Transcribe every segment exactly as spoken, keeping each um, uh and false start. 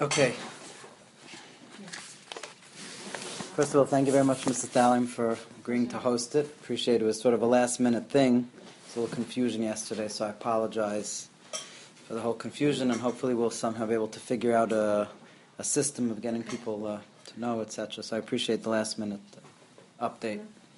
Okay. First of all, thank you very much, Mister Thalim, for agreeing to host it. Appreciate it. It was sort of a last-minute thing. There was a little confusion yesterday, so I apologize for the whole confusion, and hopefully we'll somehow be able to figure out a, a system of getting people uh, to know, et cetera. So I appreciate the last-minute uh, update.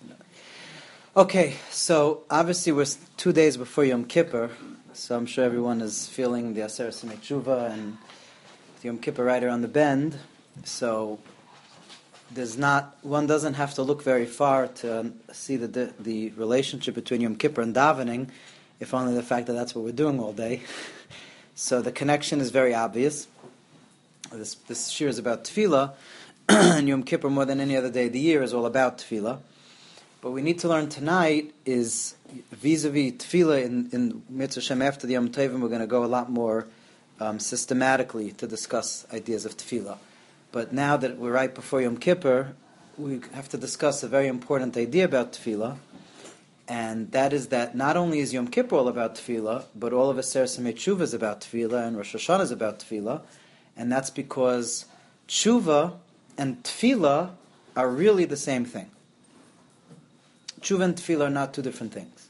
Okay, so obviously we're two days before Yom Kippur, so I'm sure everyone is feeling the Aser Simei Tshuva and the Yom Kippur right around the bend. So there's not one doesn't have to look very far to see the the, the relationship between Yom Kippur and davening, if only the fact that that's what we're doing all day. So the connection is very obvious. This this shir is about tefillah, and Yom Kippur more than any other day of the year is all about tefillah. What we need to learn tonight is vis-a-vis tefillah in, in Mitzvah Shem after the Yom Tovim. We're going to go a lot more um, systematically to discuss ideas of tefillah. But now that we're right before Yom Kippur, we have to discuss a very important idea about tefillah, and that is that not only is Yom Kippur all about tefillah, but all of Aser Simei Tshuva is about tefillah, and Rosh Hashanah is about tefillah, and that's because tshuva and tefillah are really the same thing. Tshuva and tefillah are not two different things.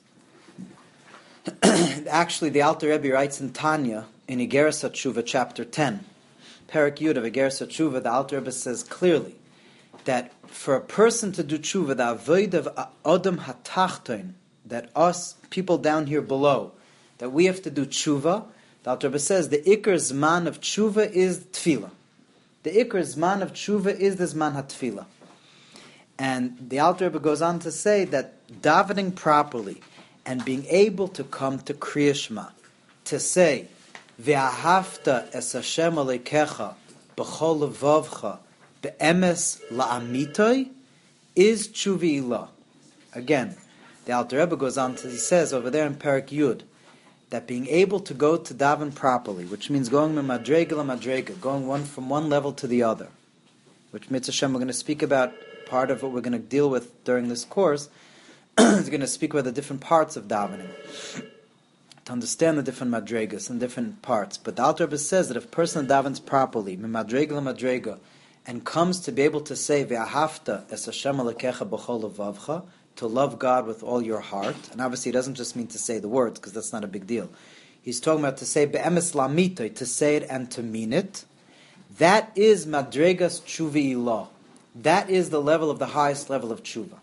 Actually, the Alter Rebbe writes in Tanya, in Igeres HaTshuva, chapter ten, Perek Yud of Igeres HaTshuva, the Alter Rebbe says clearly that for a person to do tshuva, the avoid of Adam HaTachton, that us, people down here below, that we have to do tshuva, the Alter Rebbe says the Iker Zman of tshuva is tefillah. The Iker Zman of tshuva is the Zman HaTefillah. And the Alter Rebbe goes on to say that davening properly and being able to come to Kriya Shema, to say, Ve'ahavta es Hashem alekecha b'chol levavcha be'emes la'amitoi, is tshuva. Again, the Alter Rebbe goes on to, he says over there in Perek Yud, that being able to go to daven properly, which means going from madrega la madrega, going one from one level to the other, which Mitzvah Shem we're going to speak about. Part of what we're going to deal with during this course is going to speak about the different parts of davening, to understand the different madregas and different parts. But the Alter Rebbe says that if a person davens properly, madrega la madrega, and comes to be able to say ve'ahavta es Hashem alekecha b'chol levavcha, to love God with all your heart, and obviously he doesn't just mean to say the words, because that's not a big deal. He's talking about to say be'emes la'mitoi, to say it and to mean it. That is madregas tshuva. That is the level of the highest level of tshuva.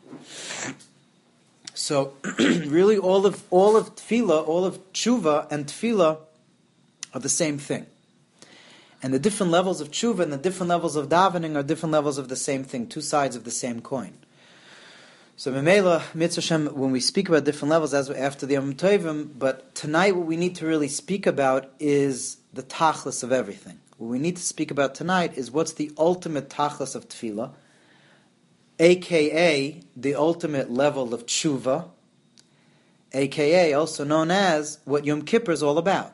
So, really, all of all of tefillah, all of tshuva and tefillah are the same thing. And the different levels of tshuva and the different levels of davening are different levels of the same thing, two sides of the same coin. So, Memela, Mitzvah Shem, when we speak about different levels, as after the Yom Tovim, but tonight what we need to really speak about is the tachlis of everything. What we need to speak about tonight is what's the ultimate tachlis of tefillah, a k a the ultimate level of tshuva, a k a also known as what Yom Kippur is all about.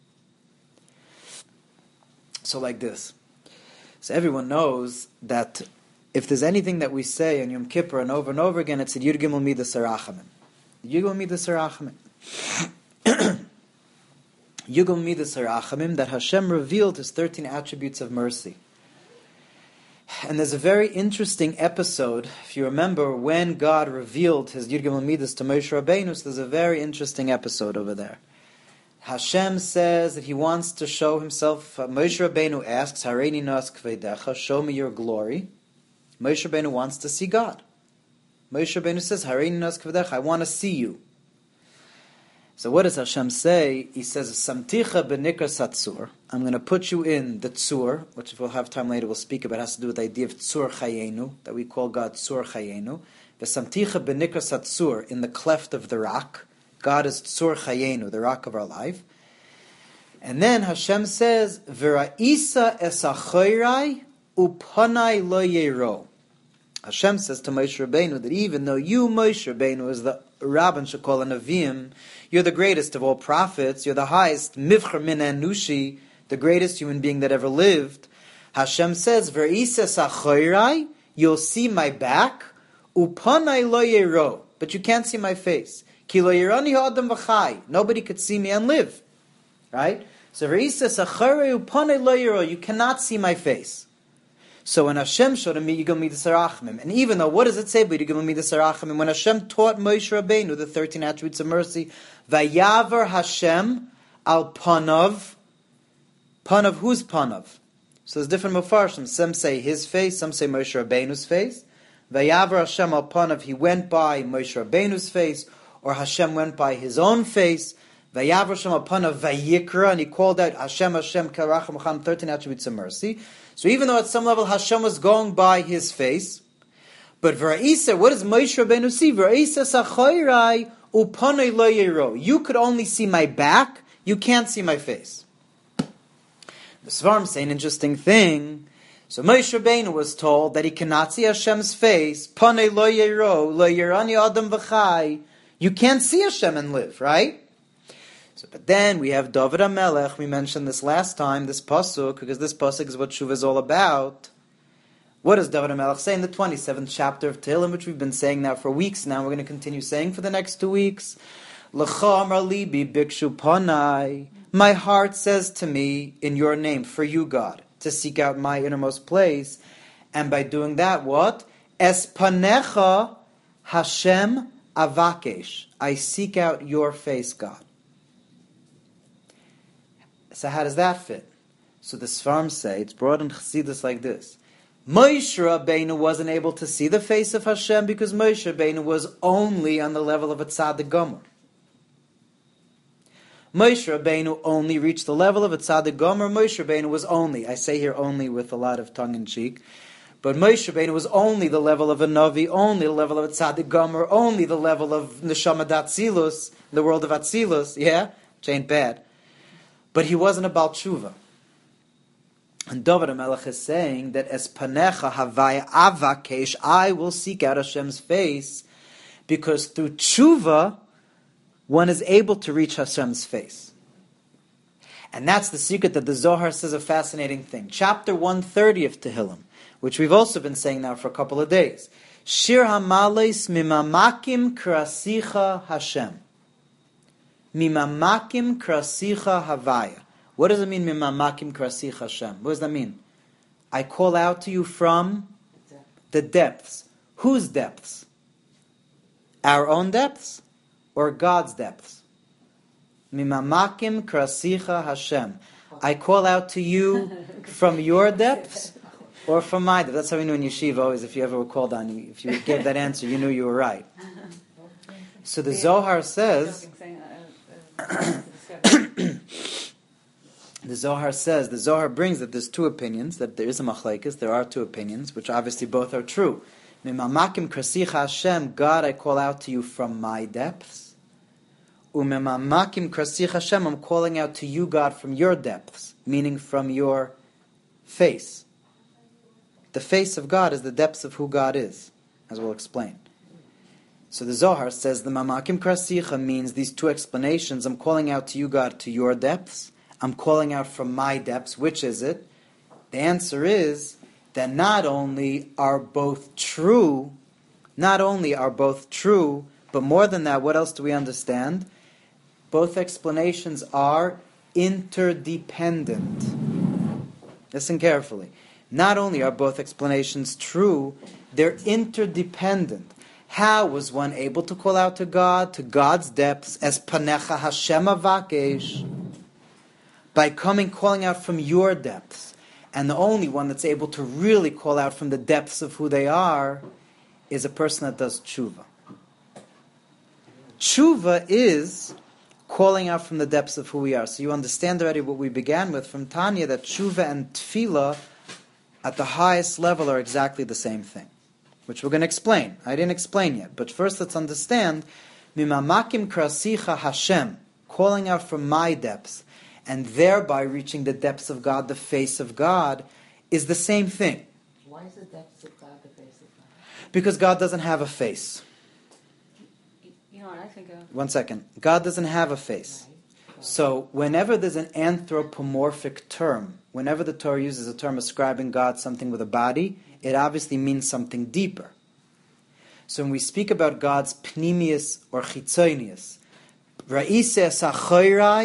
So like this. So everyone knows that if there's anything that we say on Yom Kippur and over and over again, it's Yud Gimel Midas Harachamim. Yud Gimel Midas Harachamim. Yugel Midas Harachamim, that Hashem revealed His thirteen attributes of mercy. And there's a very interesting episode, if you remember, when God revealed His Yud Gimel Midas to Moshe Rabbeinu. So there's a very interesting episode over there. Hashem says that He wants to show Himself. Uh, Moshe Rabbeinu asks, Hareini nas kvedecha, show me your glory. Moshe Rabbeinu wants to see God. Moshe Rabbeinu says, Hareini nas kvedecha, I want to see you. So what does Hashem say? He says, Samticha b'nikra satzur. I'm going to put you in the tzur, which if we'll have time later we'll speak about. It has to do with the idea of tzur chayenu, that we call God tzur chayenu. The Samticha b'nikra satzur, in the cleft of the rock. God is tzur chayenu, the rock of our life. And then Hashem says, V'ra'isa esachayrai upanai lo yero. Hashem says to Moshe Rabbeinu that even though you, Moshe Rabbeinu, is the Rabban Shekol Anavim, you're the greatest of all prophets, you're the highest, Mivcher Min Anushi, the greatest human being that ever lived. Hashem says, V'ra'isa esachayrai, you'll see my back, upanai lo yero, but you can't see my face. Ki lo yerani ha'adam v'chai, nobody could see me and live. Right? So you cannot see my face. So when Hashem showed him Yigam Midas Harachmim, and even though, what does it say? Yigam Midas Harachmim, when Hashem taught Moshe Rabbeinu the thirteen attributes of mercy, Vayavar Hashem al Panav, Panav, who's Panav? So there's different Mefarshim. Some say his face, some say Moshe Rabbeinu's face. Vayavar Hashem al Panav, he went by Moshe Rabbeinu's face, or Hashem went by his own face. Vayavar Hashem al Panav Vayikra, and he called out Hashem, Hashem, Karacham, Cham, thirteen attributes of mercy. So even though at some level Hashem was going by his face, but V'ra'isa, what does Moshe Rabbeinu see? V'ra'isa sachoirai upanei lo yero. You could only see my back, you can't see my face. The Svarim say an interesting thing. So Moshe Rabbeinu was told that he cannot see Hashem's face. Panei lo yero, lo yerani adam v'chai. You can't see Hashem and live, right? So, but then we have David HaMelech. We mentioned this last time, this pasuk, because this pasuk is what Shuvah is all about. What does David HaMelech say in the twenty-seventh chapter of Tehillim, which we've been saying now for weeks now? We're going to continue saying for the next two weeks. L'cha amar libi bikshu panai. My heart says to me, in your name, for you, God, to seek out my innermost place. And by doing that, what? Es panecha Hashem avakesh. I seek out your face, God. So how does that fit? So the Sfarim say, it's brought in Chassidus like this. Moshe Rabbeinu wasn't able to see the face of Hashem because Moshe Rabbeinu was only on the level of a tzaddik gomer. Moshe Rabbeinu only reached the level of a tzaddik gomer. Moshe Rabbeinu was only, I say here only with a lot of tongue-in-cheek, but Moshe Rabbeinu was only the level of a Navi, only the level of a tzaddik gomer, only the level of Neshama d'Atzilus, the world of Atzilus, yeah? Which ain't bad. But he wasn't about tshuva. And David HaMelech is saying that as panecha havaya avakesh, I will seek out Hashem's face, because through tshuva, one is able to reach Hashem's face. And that's the secret that the Zohar says a fascinating thing. Chapter one thirty of Tehillim, which we've also been saying now for a couple of days. Shir HaMales mimamakim krasicha Hashem. Mimamakim krasicha havaya. What does it mean, mimamakim krasicha Hashem? What does that mean? I call out to you from the depths. Whose depths? Our own depths? Or God's depths? Mimamakim krasicha Hashem. I call out to you from your depths or from my depths. That's how we knew in yeshiva always, if you ever were called on, if you gave that answer, you knew you were right. So the Zohar says... The Zohar says, the Zohar brings that there's two opinions, that there is a machlekes, there are two opinions, which obviously both are true. Mimamakim krasicha Hashem, God, I call out to you from my depths. Umimamakim krasicha Hashem, I'm calling out to you, God, from your depths, meaning from your face. The face of God is the depths of who God is, as we'll explain. So the Zohar says the mamakim krasicha means these two explanations. I'm calling out to you, God, to your depths. I'm calling out from my depths. Which is it? The answer is that not only are both true, not only are both true, but more than that, what else do we understand? Both explanations are interdependent. Listen carefully. Not only are both explanations true, they're interdependent. How was one able to call out to God, to God's depths, as panecha Hashem avakesh? By coming, calling out from your depths. And the only one that's able to really call out from the depths of who they are is a person that does tshuva. Tshuva is calling out from the depths of who we are. So you understand already what we began with from Tanya, that tshuva and tefillah at the highest level are exactly the same thing, which we're going to explain. I didn't explain yet, but first let's understand, mimamakim krasicha Hashem, calling out from my depths, and thereby reaching the depths of God, the face of God, is the same thing. Why is the depths of God the face of God? Because God doesn't have a face. You know what I think of? One second. God doesn't have a face. Right. So whenever there's an anthropomorphic term, whenever the Torah uses a term ascribing God something with a body, it obviously means something deeper. So when we speak about God's pnimius or chitzonius, ra'iseh sachoirai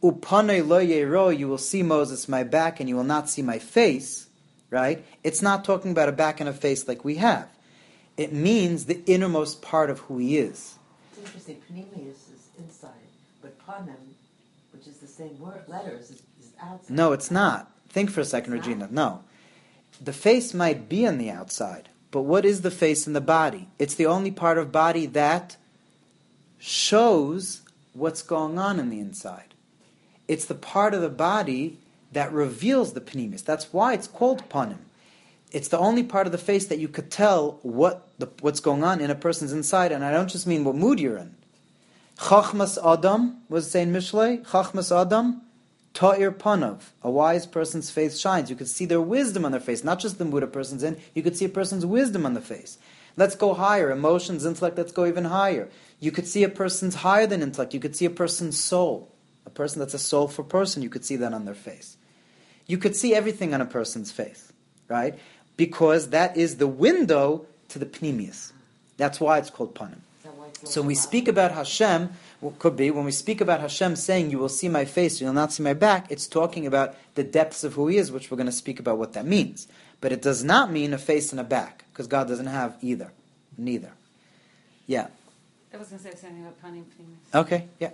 Upanei lo yero, you will see Moses my back and you will not see my face, right? It's not talking about a back and a face like we have. It means the innermost part of who he is. It's interesting, Panemius is inside, but Panem, which is the same word, letters, is, is outside. No, it's not. Think for a second, It's Regina. not? No. The face might be on the outside, but what is the face in the body? It's the only part of body that shows what's going on in the inside. It's the part of the body that reveals the Panemius. That's why it's called Panim. It's the only part of the face that you could tell what the, what's going on in a person's inside, and I don't just mean what mood you're in. Chachmas Adam, was it saying Mishlei? Chachmas Adam, Ta'ir Panav. A wise person's face shines. You could see their wisdom on their face, not just the mood a person's in. You could see a person's wisdom on the face. Let's go higher. Emotions, intellect, let's go even higher. You could see a person's higher than intellect. You could see a person's soul. A person that's a soulful person, you could see that on their face. You could see everything on a person's face, right? Because that is the window to the Pneumius. That's why it's called Panim. So when we speak about Hashem, well, could be, when we speak about Hashem saying, you will see my face, you will not see my back, it's talking about the depths of who he is, which we're going to speak about what that means. But it does not mean a face and a back, because God doesn't have either. Neither. Yeah. I was going to say something about Panim Pneumius. Okay, yeah.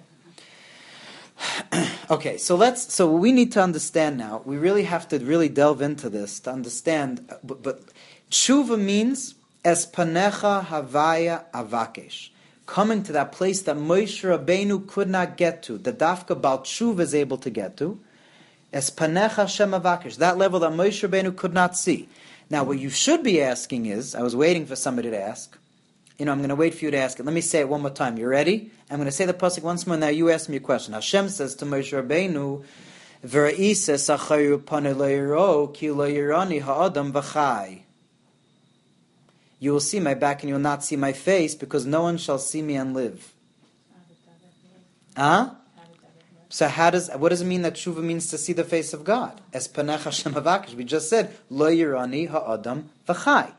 Okay, so let's. So what we need to understand now, we really have to really delve into this to understand. But, but tshuva means es panecha havaya avakesh, coming to that place that Moshe Rabbeinu could not get to, that Dafka Baal Tshuva is able to get to. Es panecha shem avakesh, that level that Moshe Rabbeinu could not see. Now, what you should be asking is, I was waiting for somebody to ask. You know, I'm going to wait for you to ask it. Let me say it one more time. You ready? I'm going to say the pasuk once more. Now you ask me a question. Hashem says to Moshe Rabbeinu, "V'ra'isa sachayu panei lo yiro, ki lo yirani ha'adam v'chai." You will see my back and you will not see my face, because no one shall see me and live. Huh? So how does what does it mean that tshuva means to see the face of God? Es panech Hashem havakish. We just said lo yirani ha'adam v'chai.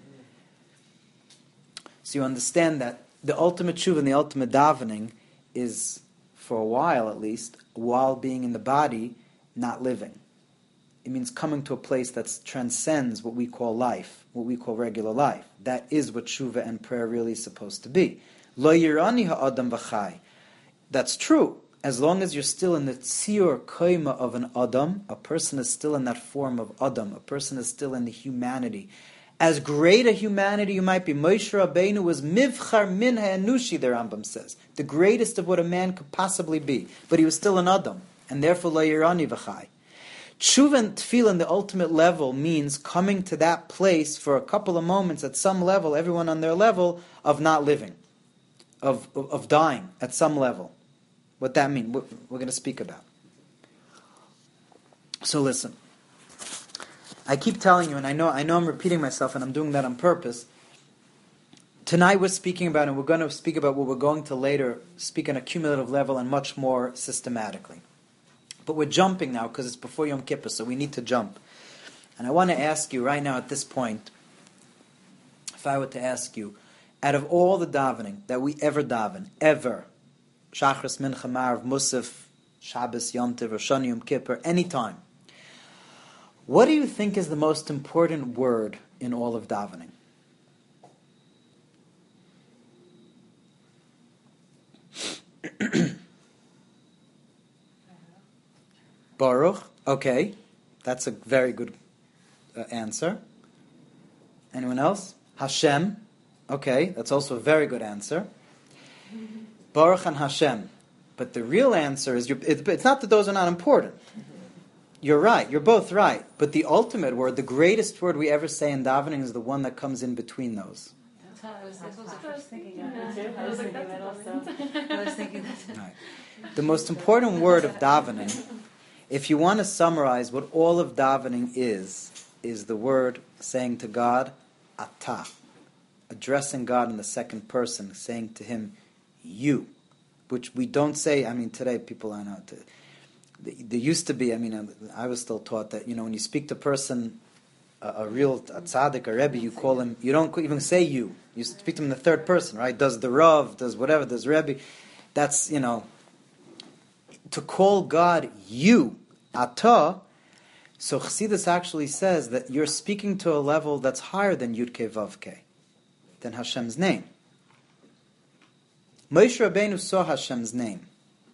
So you understand that the ultimate tshuva and the ultimate davening is, for a while at least, while being in the body, not living. It means coming to a place that transcends what we call life, what we call regular life. That is what tshuva and prayer really is supposed to be. Lo yirani ha'adam v'chai. That's true. As long as you're still in the tziyur koima of an adam, a person is still in that form of adam, a person is still in the humanity. As great a humanity you might be, Moshe Rabbeinu was mivchar min ha'enushi, the Rambam says, the greatest of what a man could possibly be. But he was still an Adam, and therefore lo yirani v'chai. Tshuva and tefillah, the ultimate level, means coming to that place for a couple of moments, at some level, everyone on their level, of not living, of of, of dying at some level. What that means, what we're going to speak about. So listen. I keep telling you, and I know I know I'm repeating myself, and I'm doing that on purpose. Tonight we're speaking about, and we're going to speak about what we're going to later speak on a cumulative level and much more systematically. But we're jumping now because it's before Yom Kippur, so we need to jump. And I want to ask you right now at this point, if I were to ask you, out of all the davening that we ever daven, ever, Shachris, Mincha, Marav, Musaf, Shabbos, Yom Tov, Rosh Hashanah, Yom Kippur, any time, what do you think is the most important word in all of davening? Baruch. Okay, that's a very good uh, answer. Anyone else? Hashem. Okay, that's also a very good answer. Baruch and Hashem. But the real answer is, it, it's not that those are not important. You're right. You're both right. But the ultimate word, the greatest word we ever say in davening, is the one that comes in between those. That's how I was, that's what I was thinking of. I was thinking that also. I was thinking that. Right. The most important word of davening, if you want to summarize what all of davening is, is the word saying to God, Atah. Addressing God in the second person, saying to Him, you. Which we don't say, I mean, today people I know, to, there used to be, I mean, I was still taught that, you know, when you speak to a person, a, a real a tzaddik, a rebbe, you call him, you don't even say you. You speak to him in the third person, right? Does the Rav, does whatever, does Rebbe. That's, you know, to call God you, Ata, so Chassidus actually says that you're speaking to a level that's higher than Yud Kei Vav Kei, than Hashem's name. Moshe Rabbeinu saw Hashem's name.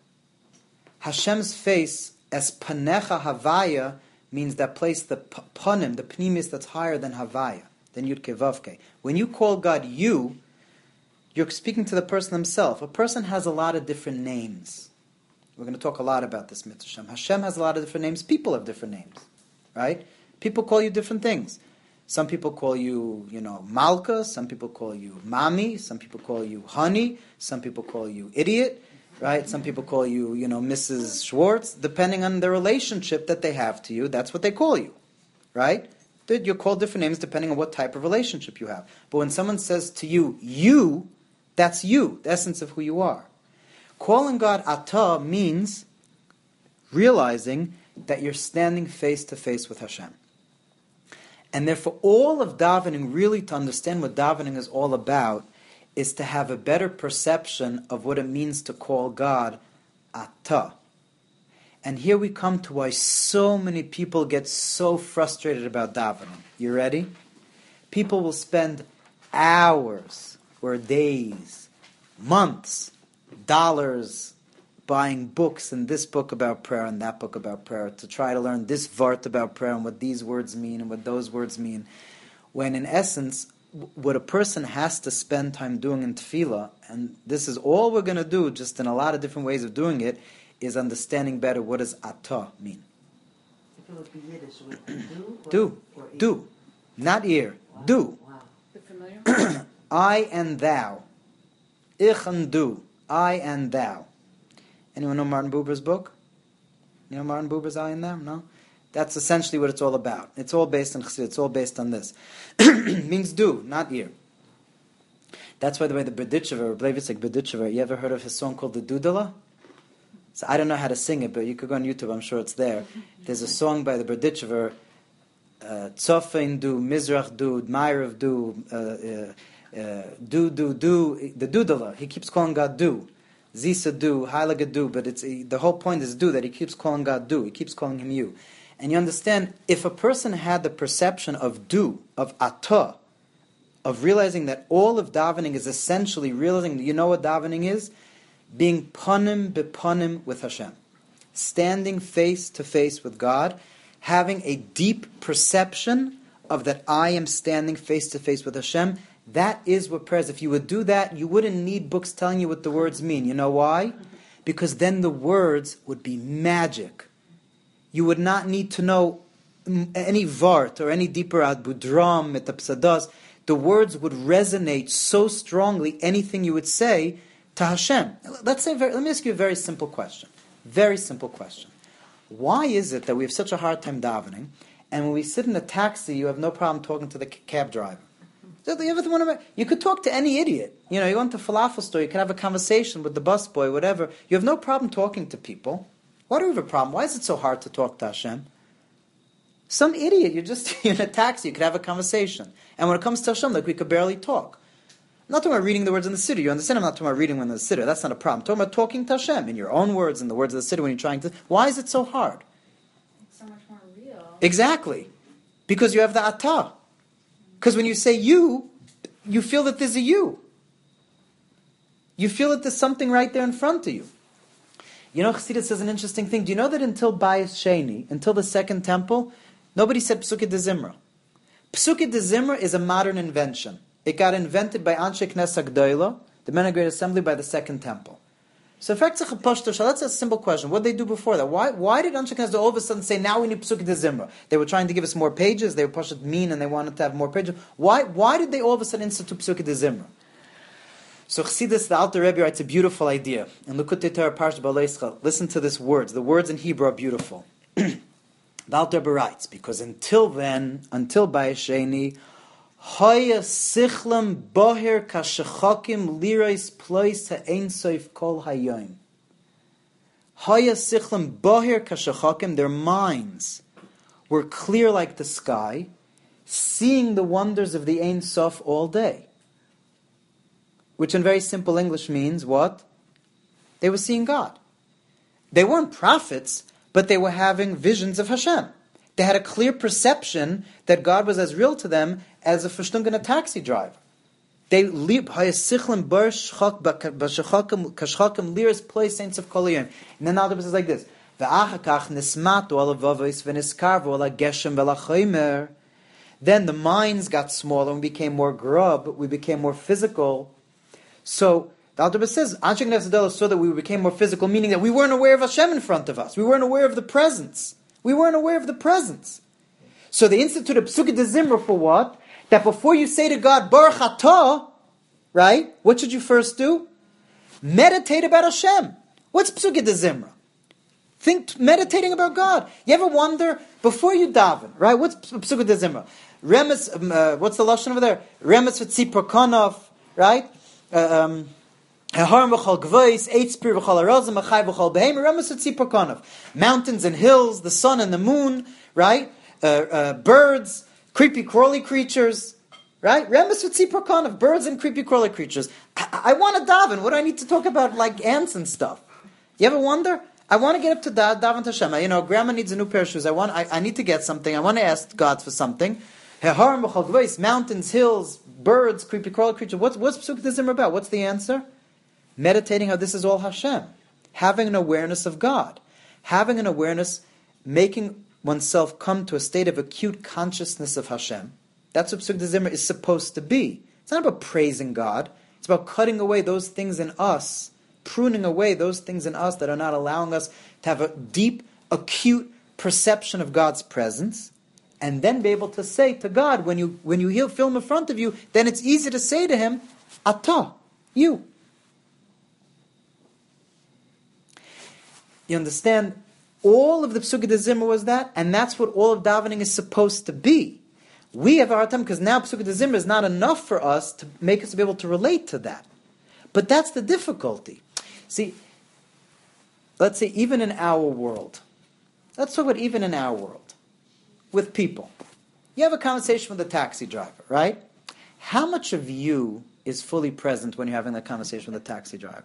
Hashem's face, as Panecha Havaya, means that place, the Panim, the Pnimis that's higher than Havaya, than Yud Kei Vav Kei. When you call God you, you're speaking to the person himself. A person has a lot of different names. We're going to talk a lot about this, Mitzvah Hashem. Hashem has a lot of different names. People have different names, right? People call you different things. Some people call you, you know, Malka. Some people call you Mami. Some people call you Honey. Some people call you Idiot, right? Some people call you, you know, Missus Schwartz. Depending on the relationship that they have to you, that's what they call you, right? You're called different names depending on what type of relationship you have. But when someone says to you, you, that's you, the essence of who you are. Calling God Ata means realizing that you're standing face to face with Hashem. And therefore, all of davening, really to understand what davening is all about, is to have a better perception of what it means to call God Ata. And here we come to why so many people get so frustrated about davening. You ready? People will spend hours or days, months, dollars buying books and this book about prayer and that book about prayer to try to learn this vart about prayer and what these words mean and what those words mean. When in essence, what a person has to spend time doing in tefillah, and this is all we're going to do, just in a lot of different ways of doing it, is understanding better what does Ata mean. If it would be Yiddish, would it be do? Or, do. Or do. Not ear. Wow. Do. Wow. The familiar? I and thou. Ich and du. I and thou. Anyone know Martin Buber's book? You know Martin Buber's I and them? No? That's essentially what it's all about. It's all based on Chassidut. It's all based on this. It means do, not ear. That's why the way the Berditchever, Bleivisek Berditchever, you ever heard of his song called the Dudala? So I don't know how to sing it, but you could go on YouTube, I'm sure it's there. There's a song by the Berditchever, Tzofein du, Mizrach du, Ma'ariv du, uh, uh, uh, do, do, do, the Dudala. He keeps calling God do. Zisa do, Heilige do, but it's the whole point is do, that he keeps calling God do. He keeps calling him you. And you understand, if a person had the perception of do, of Ata, of realizing that all of davening is essentially realizing, you know what davening is? Being panim bepanim with Hashem. Standing face to face with God, having a deep perception of that I am standing face to face with Hashem. That is what prayer is. If you would do that, you wouldn't need books telling you what the words mean. You know why? Because then the words would be magic. You would not need to know any vart or any deeper ad budram, metapsadas. The words would resonate so strongly, anything you would say to Hashem. Let's say, let me ask you a very simple question. Very simple question. Why is it that we have such a hard time davening, and when we sit in a taxi, you have no problem talking to the cab driver? You could talk to any idiot. You know, you go into a falafel store, you can have a conversation with the busboy, whatever. You have no problem talking to people. Why do we have a problem? Why is it so hard to talk to Hashem? Some idiot, you're just in a taxi, you could have a conversation. And when it comes to Hashem, like we could barely talk. I'm not talking about reading the words in the Siddur. You understand? I'm not talking about reading when in the Siddur. That's not a problem. I'm talking about talking to Hashem in your own words, in the words of the Siddur when you're trying to... Why is it so hard? It's so much more real. Exactly. Because you have the Ata. Because when you say you, you feel that there's a you. You feel that there's something right there in front of you. You know, Chassidus says an interesting thing. Do you know that until Bayis Sheni, until the second temple, nobody said Psukei de Zimra? Psukei de Zimra is a modern invention. It got invented by Anshe Knesset Gdoila, the Men of Great Assembly, by the second temple. So, that's a simple question. What did they do before that? Why Why did Anshe Knesset all of a sudden say, now we need Psukei de Zimra? They were trying to give us more pages, they were Pashat mean, and they wanted to have more pages. Why Why did they all of a sudden institute Psukei de Zimra? So Chassidus, the Alter Rebbe, writes a beautiful idea. In Likutei Torah Parshat Baleischa, listen to this words. The words in Hebrew are beautiful. The Alter Rebbe writes, because until then, until Bayis Sheni, Haya sichlam boher kashechakim lirais plois ha'ein soif kol hayom. Haya sichlam boher kashechakim, their minds were clear like the sky, seeing the wonders of the Ein Sof all day. Which in very simple English means what? They were seeing God. They weren't prophets, but they were having visions of Hashem. They had a clear perception that God was as real to them as a Verstunken, a taxi driver. They lieb hayasichlim bar shchak b'shachakim kashchakim liras play saints of koliyim. And then the Alter is like this: Ve'achakach nismatu ala vavos v'niskarvu ala geshem v'lachaymer. Then the minds got smaller and became more grub. We became more physical. So the Alter says, Anshe Knesset saw that we became more physical, meaning that we weren't aware of Hashem in front of us. We weren't aware of the presence. We weren't aware of the presence. So they instituted Psukei de Zimra for what? That before you say to God, Baruch Atah, right? What should you first do? Meditate about Hashem. What's Psukei de Zimra? Think, meditating about God. You ever wonder, before you daven, right? What's Psukei de Zimra? Remes, um, uh, what's the lashon over there? Remes v'tzipor kanov, right? Uh, um, Mountains and hills, the sun and the moon, right? Uh, uh, birds, creepy crawly creatures, right? Birds and creepy crawly creatures. I, I want to daven. What do I need to talk about, like ants and stuff? You ever wonder? I want to get up to da- daven to Hashem. You know, grandma needs a new pair of shoes. I want. I, I need to get something. I want to ask God for something. Mountains, hills, birds, creepy crawly creatures. What's what's Psukei de Zimra about? What's the answer? Meditating how this is all Hashem. Having an awareness of God. Having an awareness, making oneself come to a state of acute consciousness of Hashem. That's what Psukei de Zimra is supposed to be. It's not about praising God. It's about cutting away those things in us, pruning away those things in us that are not allowing us to have a deep, acute perception of God's presence, and then be able to say to God, when you when you hear film in front of you, then it's easy to say to Him, Atah, you. You understand? All of the Psukei de Zimra was that, and that's what all of davening is supposed to be. We have a hard time because now Psukei de Zimra is not enough for us to make us be able to relate to that. But that's the difficulty. See, let's say even in our world, let's talk about even in our world, with people. You have a conversation with a taxi driver, right? How much of you is fully present when you're having that conversation with a taxi driver?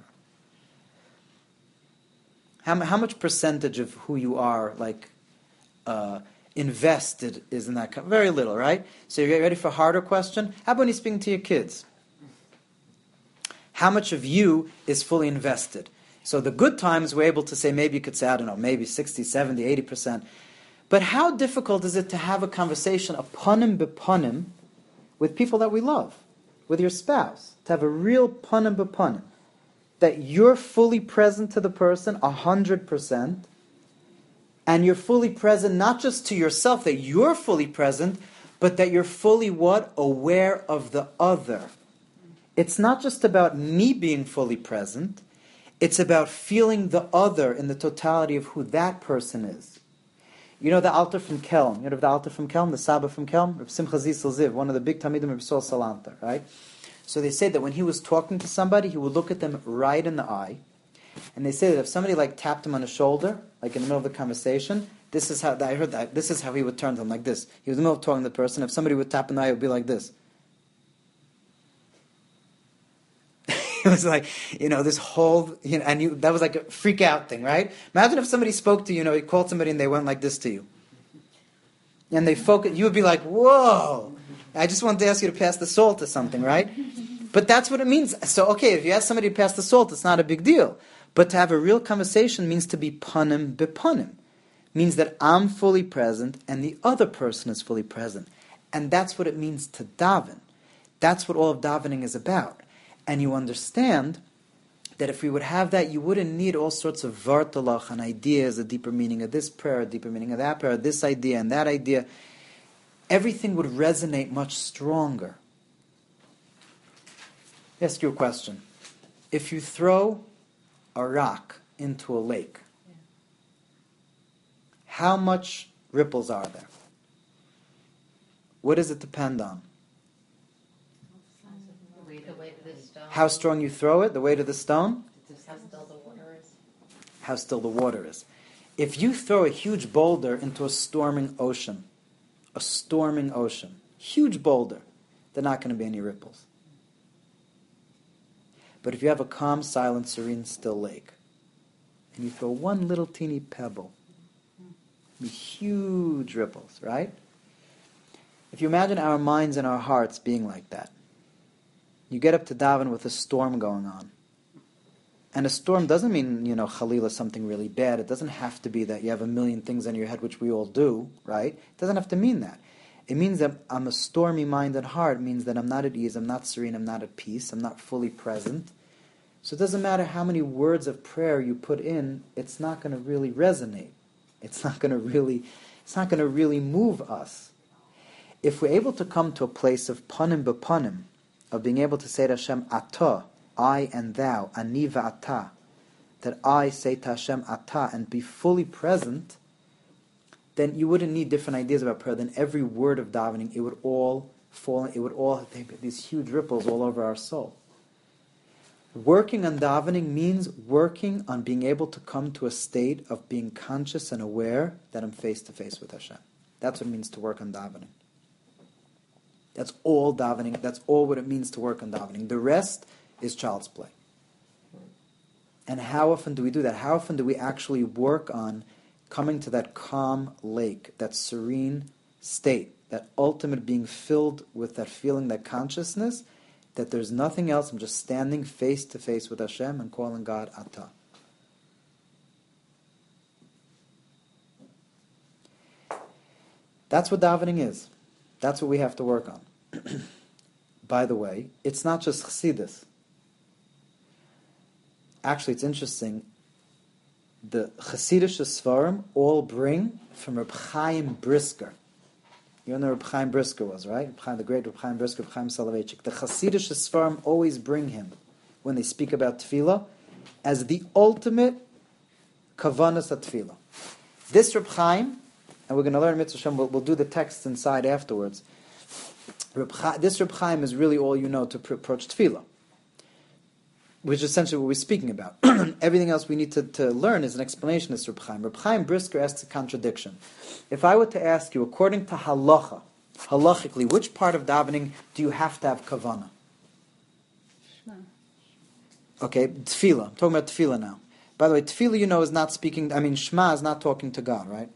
How, how much percentage of who you are, like, uh, invested is in that? Co- Very little, right? So you're ready for a harder question? How about when you're speaking to your kids? How much of you is fully invested? So the good times we're able to say, maybe you could say, I don't know, maybe sixty, seventy, eighty percent. But how difficult is it to have a conversation, aponim beponim, with people that we love, with your spouse, to have a real ponim beponim, that you're fully present to the person, a hundred percent, and you're fully present not just to yourself, that you're fully present, but that you're fully what? Aware of the other. It's not just about me being fully present, it's about feeling the other in the totality of who that person is. You know the Alter from Kelm, you know the Alter from Kelm, the Saba from Kelm, Reb Simcha Zisel Ziv, one of the big Talmidim of Yisrael Salanter, right? So they say that when he was talking to somebody, he would look at them right in the eye, and they say that if somebody like tapped him on the shoulder, like in the middle of the conversation, this is how I heard that. This is how he would turn to them, like this. He was in the middle of talking to the person. If somebody would tap in the eye, it would be like this. It was like, you know, this whole, you know, and you, that was like a freak out thing, right? Imagine if somebody spoke to you, you know, he called somebody and they went like this to you. And they focus, you would be like, whoa, I just wanted to ask you to pass the salt or something, right? But that's what it means. So, okay, if you ask somebody to pass the salt, it's not a big deal. But to have a real conversation means to be panim bepanim. Means that I'm fully present and the other person is fully present. And that's what it means to daven. That's what all of davening is about. And you understand that if we would have that, you wouldn't need all sorts of vartalach and ideas, a deeper meaning of this prayer, a deeper meaning of that prayer, this idea and that idea. Everything would resonate much stronger. I'll ask you a question. If you throw a rock into a lake, how much ripples are there? What does it depend on? The weight of the stone. How strong you throw it, the weight of the stone? How still the water is. How still the water is. If you throw a huge boulder into a storming ocean, a storming ocean, huge boulder, there are not going to be any ripples. But if you have a calm, silent, serene, still lake, and you throw one little teeny pebble. Be huge ripples, right? If you imagine our minds and our hearts being like that, you get up to daven with a storm going on. And a storm doesn't mean, you know, Khalila, something really bad. It doesn't have to be that you have a million things on your head, which we all do, right? It doesn't have to mean that. It means that I'm a stormy mind and heart. It means that I'm not at ease, I'm not serene, I'm not at peace, I'm not fully present. So it doesn't matter how many words of prayer you put in, it's not going to really resonate. It's not going to really, it's not going to really move us. If we're able to come to a place of panim b'panim, of being able to say to Hashem, Atah, I and thou, ani va'ata, that I say to Hashem, Atah, and be fully present, then you wouldn't need different ideas about prayer. Then every word of davening, it would all fall, it would all have these huge ripples all over our soul. Working on davening means working on being able to come to a state of being conscious and aware that I'm face to face with Hashem. That's what it means to work on davening. That's all davening. That's all what it means to work on davening. The rest is child's play. And how often do we do that? How often do we actually work on coming to that calm lake, that serene state, that ultimate being filled with that feeling, that consciousness, that there's nothing else, I'm just standing face to face with Hashem and calling God Atah. That's what davening is. That's what we have to work on. By the way, it's not just Chassidus. Actually, it's interesting. The Chassidish Sfarim all bring from Reb Chaim Brisker. You know who Reb Chaim Brisker was, right? Reb Chaim, the great Reb Chaim Brisker, Reb Chaim Soloveitchik. The Chassidish Sfarim always bring him, when they speak about tefillah, as the ultimate kavanas at tefillah. This Reb Chaim, and we're going to learn Mitzvah Shem, we'll, we'll do the texts inside afterwards. Reb Chaim, this Reb Chaim is really all you know to pr- approach tefillah, which is essentially what we're speaking about. Everything else we need to, to learn is an explanation of this Reb Chaim. Reb Chaim Brisker asks a contradiction. If I were to ask you, according to halacha, halachically, which part of davening do you have to have kavanah? Shema. Okay, tefillah. I'm talking about tefillah now. By the way, tefillah, you know, is not speaking, I mean, Shema is not talking to God, right?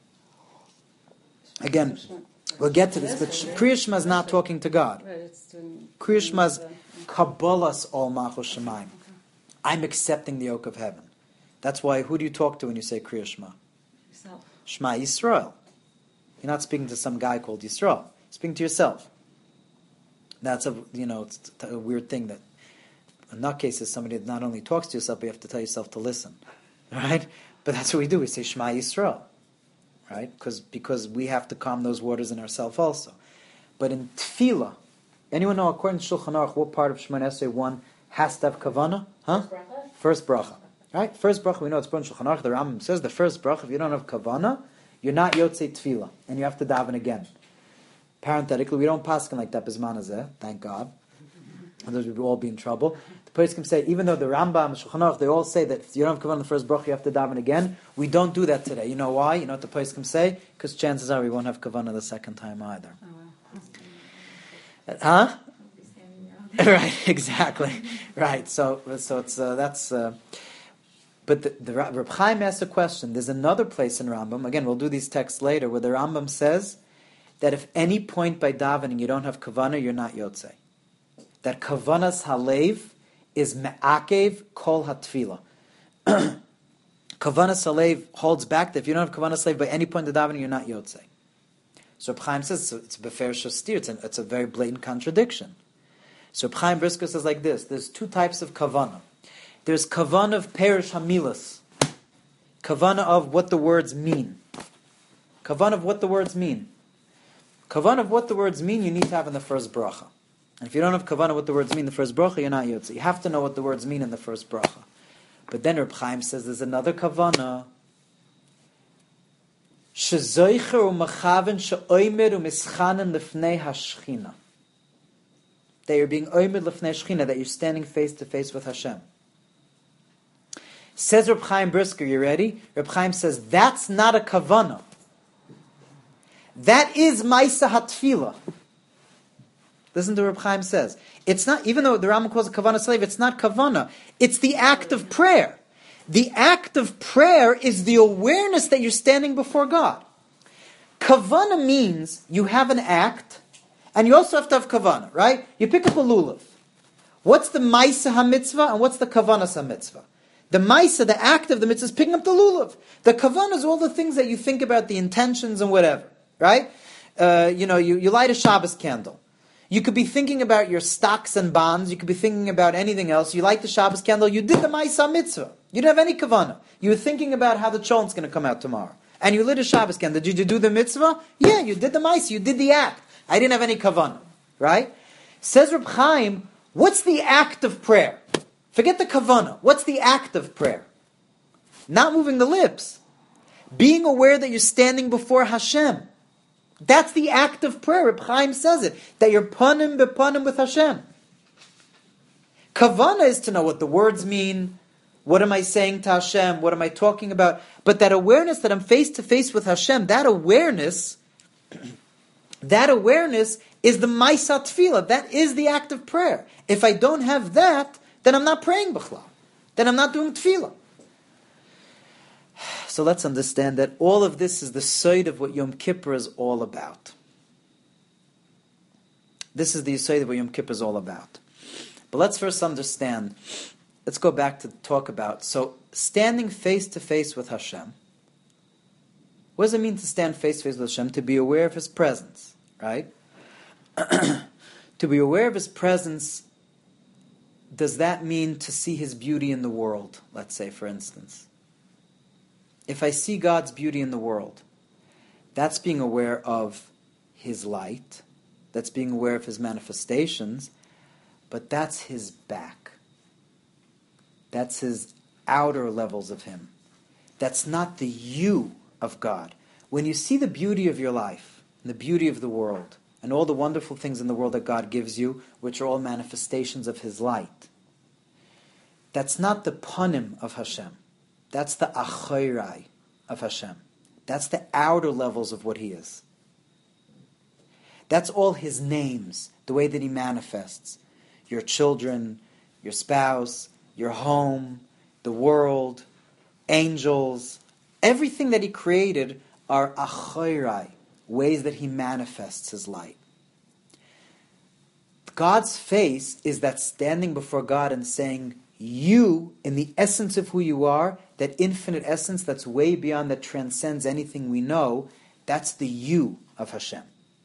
Again, we'll get to this, but Kriya Shema is not talking to God. Kriya Shema is Kabbalas Ol Malchus Shemayim. I'm accepting the yoke of heaven. That's why, who do you talk to when you say Kriya Shema? Yourself. Shema Yisrael. You're not speaking to some guy called Yisrael. You're speaking to yourself. That's a, you know, it's a weird thing that, in that case, is somebody that not only talks to yourself, but you have to tell yourself to listen. Right? But that's what we do. We say Shema Yisrael. Right? Because because we have to calm those waters in ourselves also. But in tefillah, anyone know, according to Shulchan Aruch, what part of Shemoneh Esrei one has to have kavanah? Huh? First bracha. Right? First bracha, we know it's according to Shulchan Aruch. The Rambam says the first bracha, if you don't have kavanah, you're not yotzei tefillah, and you have to daven again. Parenthetically, we don't paskin like that bisman hazeh, thank God. Otherwise we'd all be in trouble. The poskim say, even though the Rambam, Shulchan Aruch, they all say that if you don't have kavanah in the first bracha, you have to daven again. We don't do that today. You know why? You know what the poskim say? Because chances are we won't have kavanah the second time either. Oh, wow. Huh? Right, exactly. Right. So, so it's uh, that's. Uh, but the, the Reb Chaim asks a question. There's another place in Rambam. Again, we'll do these texts later, where the Rambam says that if any point by davening you don't have kavanah, you're not yotzei. That kavanas halev is me'akev kol hatfila. Kavanas halev holds back that if you don't have kavanas halev by any point of davening, you're not yotzei. So Reb Chaim says it's a befer shastir. It's, it's a very blatant contradiction. So Reb Chaim Brisker says like this: there's two types of kavanah. There's kavanah of perish hamilas, kavanah of what the words mean. Kavanah of what the words mean. Kavanah of what the words mean you need to have in the first bracha. And if you don't have kavanah what the words mean in the first bracha, you're not yotzei. You have to know what the words mean in the first bracha. But then Reb Chaim says there's another kavanah. Shezoicher u'machaven she'oimed u'mischanen lefnei hashchina. That you're being oimed lefnei hashchina, that you're standing face to face with Hashem. Says Reb Chaim Brisker, you ready? Reb Chaim says that's not a kavanah. That is Maisa Hatfila. Listen to what Reb Chaim says. It's not, even though the Rambam calls it Kavanah Slave, it's not Kavanah. It's the act of prayer. The act of prayer is the awareness that you're standing before God. Kavana means you have an act, and you also have to have kavana, right? You pick up a lulav. What's the Maisa HaMitzvah and what's the Kavanas HaMitzvah? The Maisa, the act of the mitzvah, is picking up the lulav. The Kavana is all the things that you think about, the intentions and whatever, right? Uh, you know, you, you light a Shabbos candle. You could be thinking about your stocks and bonds. You could be thinking about anything else. You light the Shabbos candle. You did the Maisa Mitzvah. You didn't have any Kavana. You were thinking about how the cholent's going to come out tomorrow. And you lit a Shabbos candle. Did you do the Mitzvah? Yeah, you did the Maisa. You did the act. I didn't have any Kavana, right? Says Reb Chaim, what's the act of prayer? Forget the kavana. What's the act of prayer? Not moving the lips. Being aware that you're standing before Hashem. That's the act of prayer. Reb Chaim says it. That you're panim bepanim with Hashem. Kavana is to know what the words mean. What am I saying to Hashem? What am I talking about? But that awareness that I'm face to face with Hashem, that awareness, that awareness is the Maisa Tefillah. That is the act of prayer. If I don't have that, then I'm not praying b'chlal. Then I'm not doing tefillah. So let's understand that all of this is the side of what Yom Kippur is all about. This is the side of what Yom Kippur is all about. But let's first understand, let's go back to talk about, so standing face to face with Hashem. What does it mean to stand face to face with Hashem? To be aware of His presence, right? To be aware of His presence, does that mean to see His beauty in the world, let's say, for instance? If I see God's beauty in the world, that's being aware of His light, that's being aware of His manifestations, but that's His back. That's His outer levels of Him. That's not the you of God. When you see the beauty of your life, and the beauty of the world, and all the wonderful things in the world that God gives you, which are all manifestations of His light, that's not the panim of Hashem. That's the achayrai of Hashem. That's the outer levels of what He is. That's all His names, the way that He manifests. Your children, your spouse, your home, the world, angels, everything that He created are achayrai, ways that He manifests His light. God's face is that standing before God and saying, you, in the essence of who you are, that infinite essence that's way beyond, that transcends anything we know, that's the you of Hashem.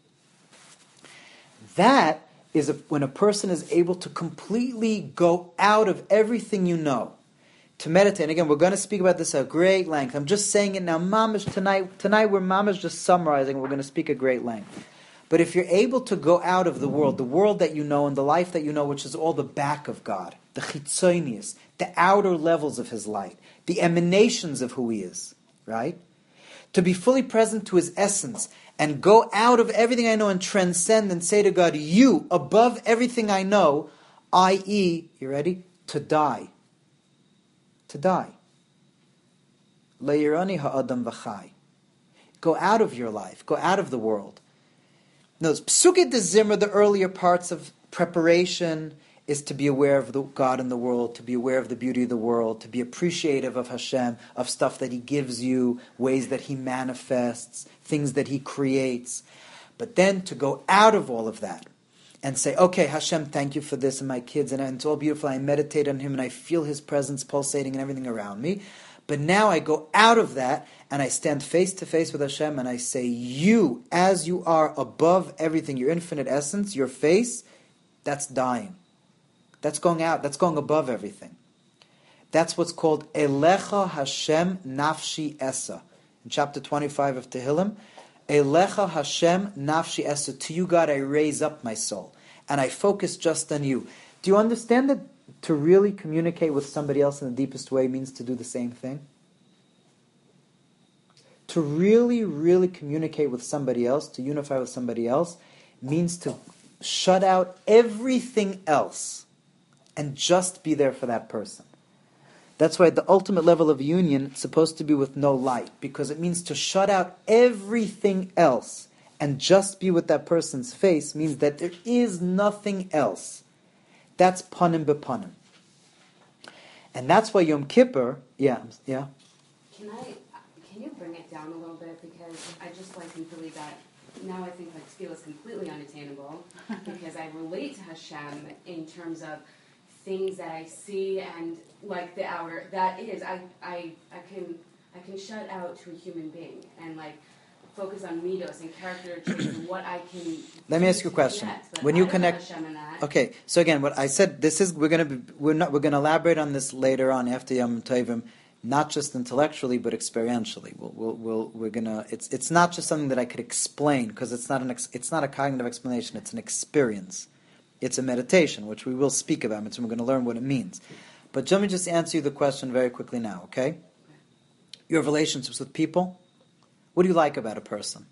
That is a, when a person is able to completely go out of everything you know, to meditate. And again, we're going to speak about this at great length. I'm just saying it now, mamash, tonight, tonight we're mamash just summarizing, we're going to speak at great length. But if you're able to go out of the world, the world that you know and the life that you know, which is all the back of God, the chitzonius, the outer levels of His light, the emanations of who He is, right? To be fully present to His essence and go out of everything I know and transcend and say to God, you, above everything I know, that is, you ready? To die. To die. Le'yirani ha'adam v'chai. Go out of your life. Go out of the world. Notice, Psuke de Zimra, the earlier parts of preparation, is to be aware of the God in the world, to be aware of the beauty of the world, to be appreciative of Hashem, of stuff that He gives you, ways that He manifests, things that He creates. But then to go out of all of that and say, okay, Hashem, thank you for this and my kids, and it's all beautiful. I meditate on Him and I feel His presence pulsating and everything around me. But now I go out of that and I stand face to face with Hashem and I say, you, as you are above everything, your infinite essence, your face, that's dying. That's going out. That's going above everything. That's what's called Elecha Hashem Nafshi Esa. In chapter twenty-five of Tehillim, Elecha Hashem Nafshi Esa. To you, God, I raise up my soul. And I focus just on you. Do you understand that to really communicate with somebody else in the deepest way means to do the same thing? To really, really communicate with somebody else, to unify with somebody else, means to shut out everything else and just be there for that person. That's why the ultimate level of union is supposed to be with no light, because it means to shut out everything else and just be with that person's face means that there is nothing else. That's panim bepanim. And that's why Yom Kippur, yeah, yeah. Can I, can you bring it down a little bit? Because I just like completely got, now I think like skill is completely unattainable because I relate to Hashem in terms of things that I see and like the outer, that is, I, I, I can, I can shut out to a human being and like focus on midos and character traits and what I can. Let me ask you a question. When you connect, okay. So again, what I said, this is we're gonna be, we're not we're gonna elaborate on this later on after Yom Tovim, not just intellectually but experientially. We'll, we'll, we'll we're gonna. It's it's not just something that I could explain because it's not an ex, it's not a cognitive explanation. It's an experience. It's a meditation, which we will speak about. And we're going to learn what it means. But let me just answer you the question very quickly now. Okay. You have relationships with people. What do you like about a person?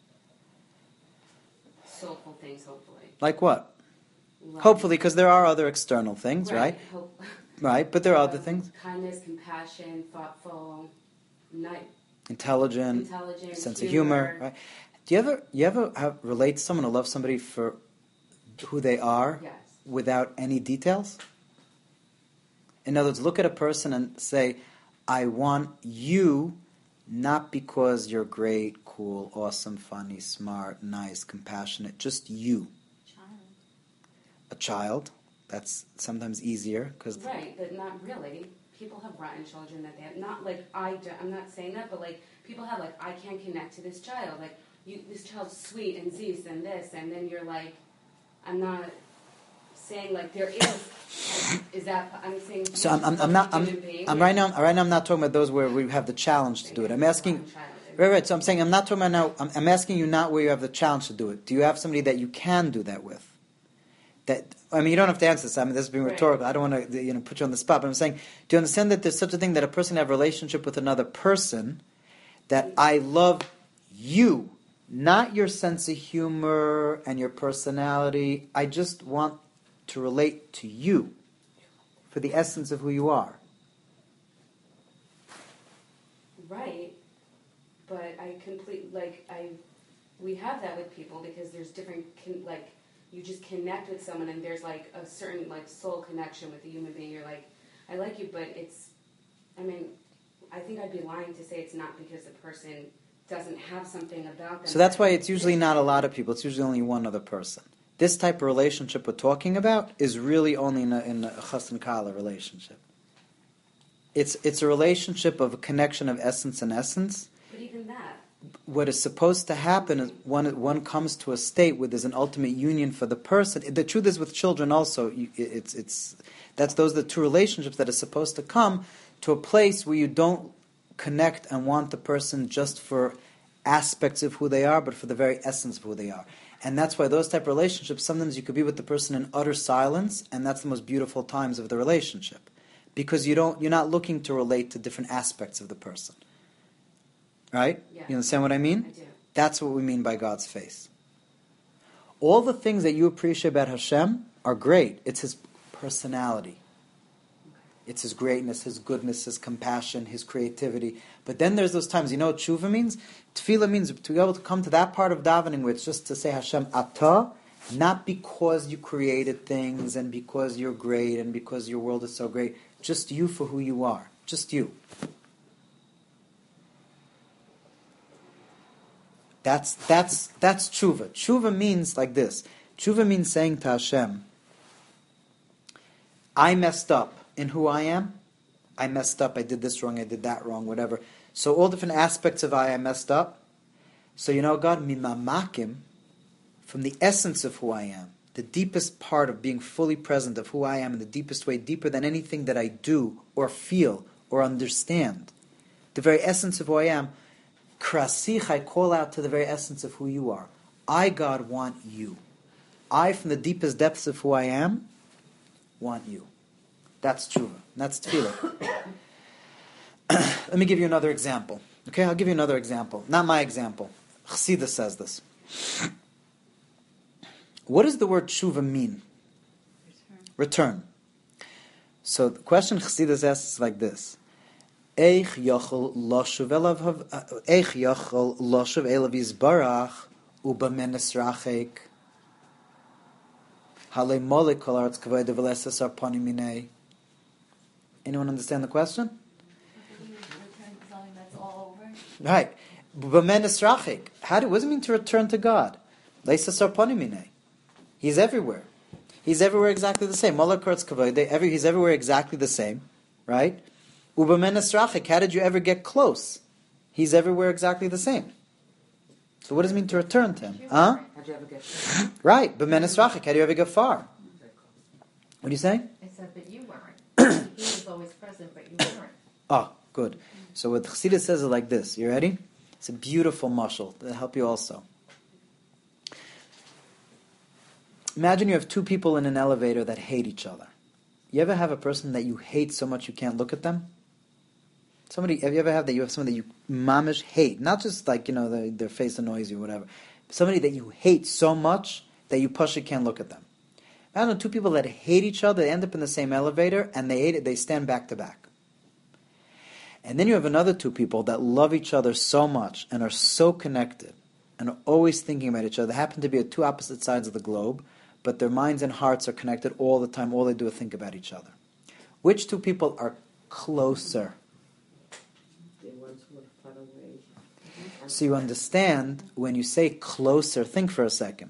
Soulful things, hopefully. Like what? Love. Hopefully, because there are other external things, right? Right. Hope. Right, but there are Um, other things. Kindness, compassion, thoughtful, night, Intelligent, intelligent, sense of humor, right? Do you ever you ever have, relate to someone or love somebody for who they are Yes. without any details? In other words, look at a person and say, I want you not because you're great, cool, awesome, funny, smart, nice, compassionate, just you. Child. A child, that's sometimes easier because Right, but not really. People have rotten children that they have. Not like I do, I'm not saying that, but like people have like, I can't connect to this child. Like, you, this child's sweet and this and this, and then you're like, I'm not saying like there is. Is that I'm saying? So I'm, I'm, I'm not. I'm, I'm right now. Right now, I'm not talking about those where we have the challenge to do it. I'm asking. Right, right. So I'm saying I'm not talking about now. I'm, I'm asking you not where you have the challenge to do it. Do you have somebody that you can do that with? That I mean, you don't have to answer this. I mean, this is being rhetorical. I don't want to, you know, put you on the spot. But I'm saying, do you understand that there's such a thing that a person can have a relationship with another person? That I love you, not your sense of humor and your personality. I just want to relate to you for the essence of who you are. Right, but I complete like I, we have that with people because there's different con, like you just connect with someone and there's like a certain like soul connection with a human being. You're like, I like you, but it's, I mean, I think I'd be lying to say it's not because the person doesn't have something about them. So that's why it's usually not a lot of people. It's usually only one other person. This type of relationship we're talking about is really only in a, in a chas and kala relationship. It's it's a relationship of a connection of essence and essence. But even that. What is supposed to happen is one one comes to a state where there's an ultimate union for the person. The truth is with children also, you, it's it's that's those are the two relationships that are supposed to come to a place where you don't connect and want the person just for aspects of who they are, but for the very essence of who they are. And that's why those type of relationships, sometimes you could be with the person in utter silence, and that's the most beautiful times of the relationship. Because you don't, you're not looking to relate to different aspects of the person. Right? Yeah. You understand what I mean? I do. That's what we mean by God's face. All the things that you appreciate about Hashem are great. It's His personality. It's His greatness, His goodness, His compassion, His creativity. But then there's those times, you know what tshuva means? Tefillah means to be able to come to that part of davening where it's just to say Hashem Atah, not because you created things and because you're great and because your world is so great. Just you for who you are. Just you. That's that's that's tshuva. Tshuva means like this. Tshuva means saying to Hashem, I messed up in who I am. I messed up, I did this wrong, I did that wrong, whatever. So all different aspects of I, I messed up. So you know, God, mimamakim, from the essence of who I am, the deepest part of being fully present of who I am in the deepest way, deeper than anything that I do or feel or understand. The very essence of who I am, krasich, I call out to the very essence of who you are. I, God, want you. I, from the deepest depths of who I am, want you. That's tshuva. That's tefillah. Let me give you another example. Okay, I'll give you another example. Not my example. Chassidus says this. What does the word tshuva mean? Return. Return. So the question Chassidus asks is like this. Eich yachol lashuv elav eich yachol lashuv elav yizbarach ubamenes rachek halei molik kol aretz kavod v'lesas arpani minei. Anyone understand the question? Return to something that's all over. Right. B'men esrachik. How do, what does it mean to return to God? Leisa sarponi minei. He's everywhere. He's everywhere exactly the same. Malach Kurtz Kavod, every he's everywhere exactly the same. Right? U'b'men esrachik. How did you ever get close? He's everywhere exactly the same. So what does it mean to return to him? Huh? How'd you ever get there? Right. B'men esrachik. How do you ever get far? What are you saying? I said, but you weren't. He was always present, but you weren't. Oh, good. So what Chassidus says is like this. You ready? It's a beautiful mashal. That'll help you also. Imagine you have two people in an elevator that hate each other. You ever have a person that you hate so much you can't look at them? Somebody, have you ever had that you have somebody that you mamish hate? Not just like, you know, the, their face annoys you or whatever. Somebody that you hate so much that you push it can't look at them. Imagine two people that hate each other, they end up in the same elevator, and they hate it, they stand back to back. And then you have another two people that love each other so much and are so connected and are always thinking about each other. They happen to be at two opposite sides of the globe, but their minds and hearts are connected all the time. All they do is think about each other. Which two people are closer? The ones who are far away. So you understand, when you say closer, think for a second.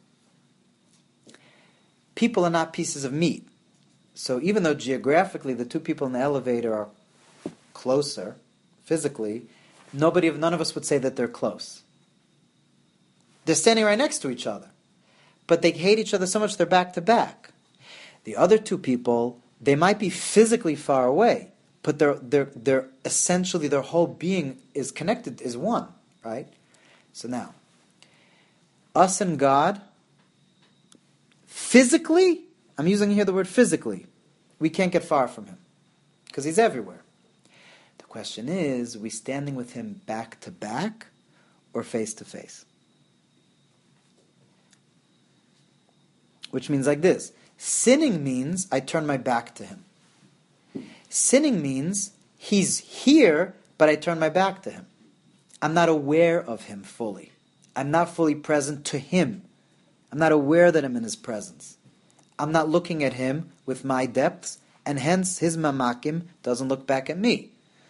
People are not pieces of meat. So even though geographically the two people in the elevator are closer, physically, nobody, none of us would say that they're close. They're standing right next to each other. But they hate each other so much they're back to back. The other two people, they might be physically far away, but they're, they're, they're essentially, their whole being is connected, is one, right? So now, us and God, physically, I'm using here the word physically, we can't get far from Him, because He's everywhere. The question is, are we standing with Him back to back, or face to face? Which means like this. Sinning means I turn my back to Him. Sinning means He's here, but I turn my back to Him. I'm not aware of Him fully. I'm not fully present to Him. I'm not aware that I'm in His presence. I'm not looking at Him with my depths, and hence His mamakim doesn't look back at me.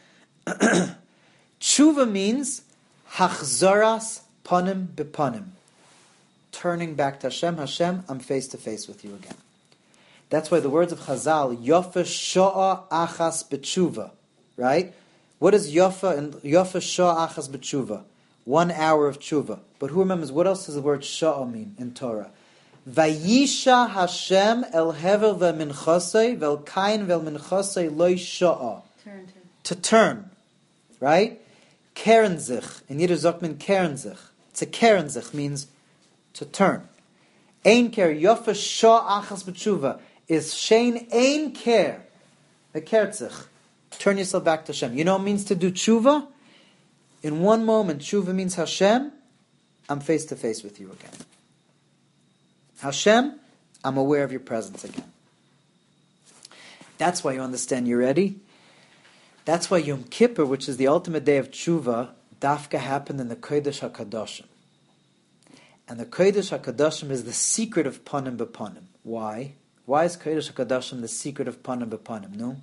Tshuva means hachzaras panim bepanim. Turning back to Hashem. Hashem, I'm face to face with you again. That's why the words of Chazal, Yofa sho'a achas b'tshuva, right? What is Yofa and Yofa sho'a achas b'tshuva? One hour of tshuva. But who remembers, what else does the word sho'a mean in Torah? Vayisha Hashem el hever ve'minchosei vel kain vel minchosei loy sho'a. Turn to. To turn, right? Keren sich. In Yiddish sagt man keren sich. It's a keren sich, means to turn. Ein ker yofa sho'a achas b'tshuva is shein ein ker. The kertzich. Turn yourself back to Hashem. You know what it means to do tshuva? In one moment, tshuva means Hashem, I'm face to face with you again. Hashem, I'm aware of your presence again. That's why you understand, you ready? That's why Yom Kippur, which is the ultimate day of tshuva, dafka happened in the Kodesh HaKadoshim. And the Kodesh HaKadoshim is the secret of Panim B'Panim. Why? Why is Kodesh HaKadoshim the secret of Panim B'Panim? No?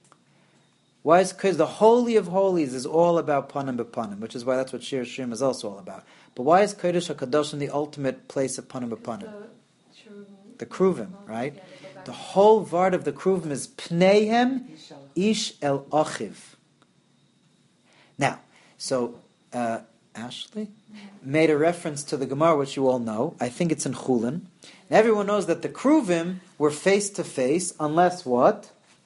Why is because the Holy of Holies is all about Panim B'Panim, which is why that's what Shir Shirim is also all about. But why is Kodesh HaKadoshim the ultimate place of Panim B'Panim? The Kruvim, right? The whole vart of the Kruvim is Pneihem Ish El Achiv. Now, so uh, Ashley made a reference to the Gemara, which you all know. I think it's in Chulin. And everyone knows that the Kruvim were face to face, unless what?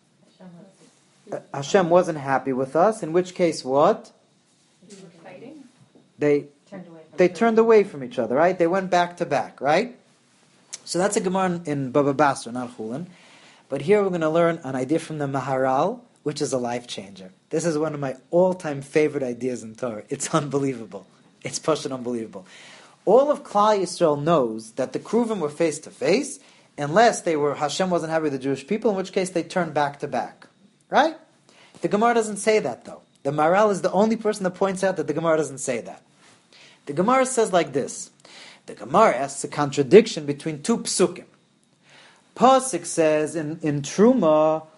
Uh, Hashem wasn't happy with us. In which case, what? We were fighting. They Turned away from they the- turned away from each other, right? They went back to back, right? So that's a Gemara in, in Baba Basra, not Chulin. But here we're going to learn an idea from the Maharal, which is a life changer. This is one of my all-time favorite ideas in Torah. It's unbelievable. It's pashut unbelievable. All of Klal Yisrael knows that the Kruvim were face to face, unless they were Hashem wasn't happy with the Jewish people, in which case they turned back to back. Right? The Gemara doesn't say that, though. The Maharal is the only person that points out that the Gemara doesn't say that. The Gemara says like this. The Gemara asks a contradiction between two psukim. Pasuk says in, in Truma,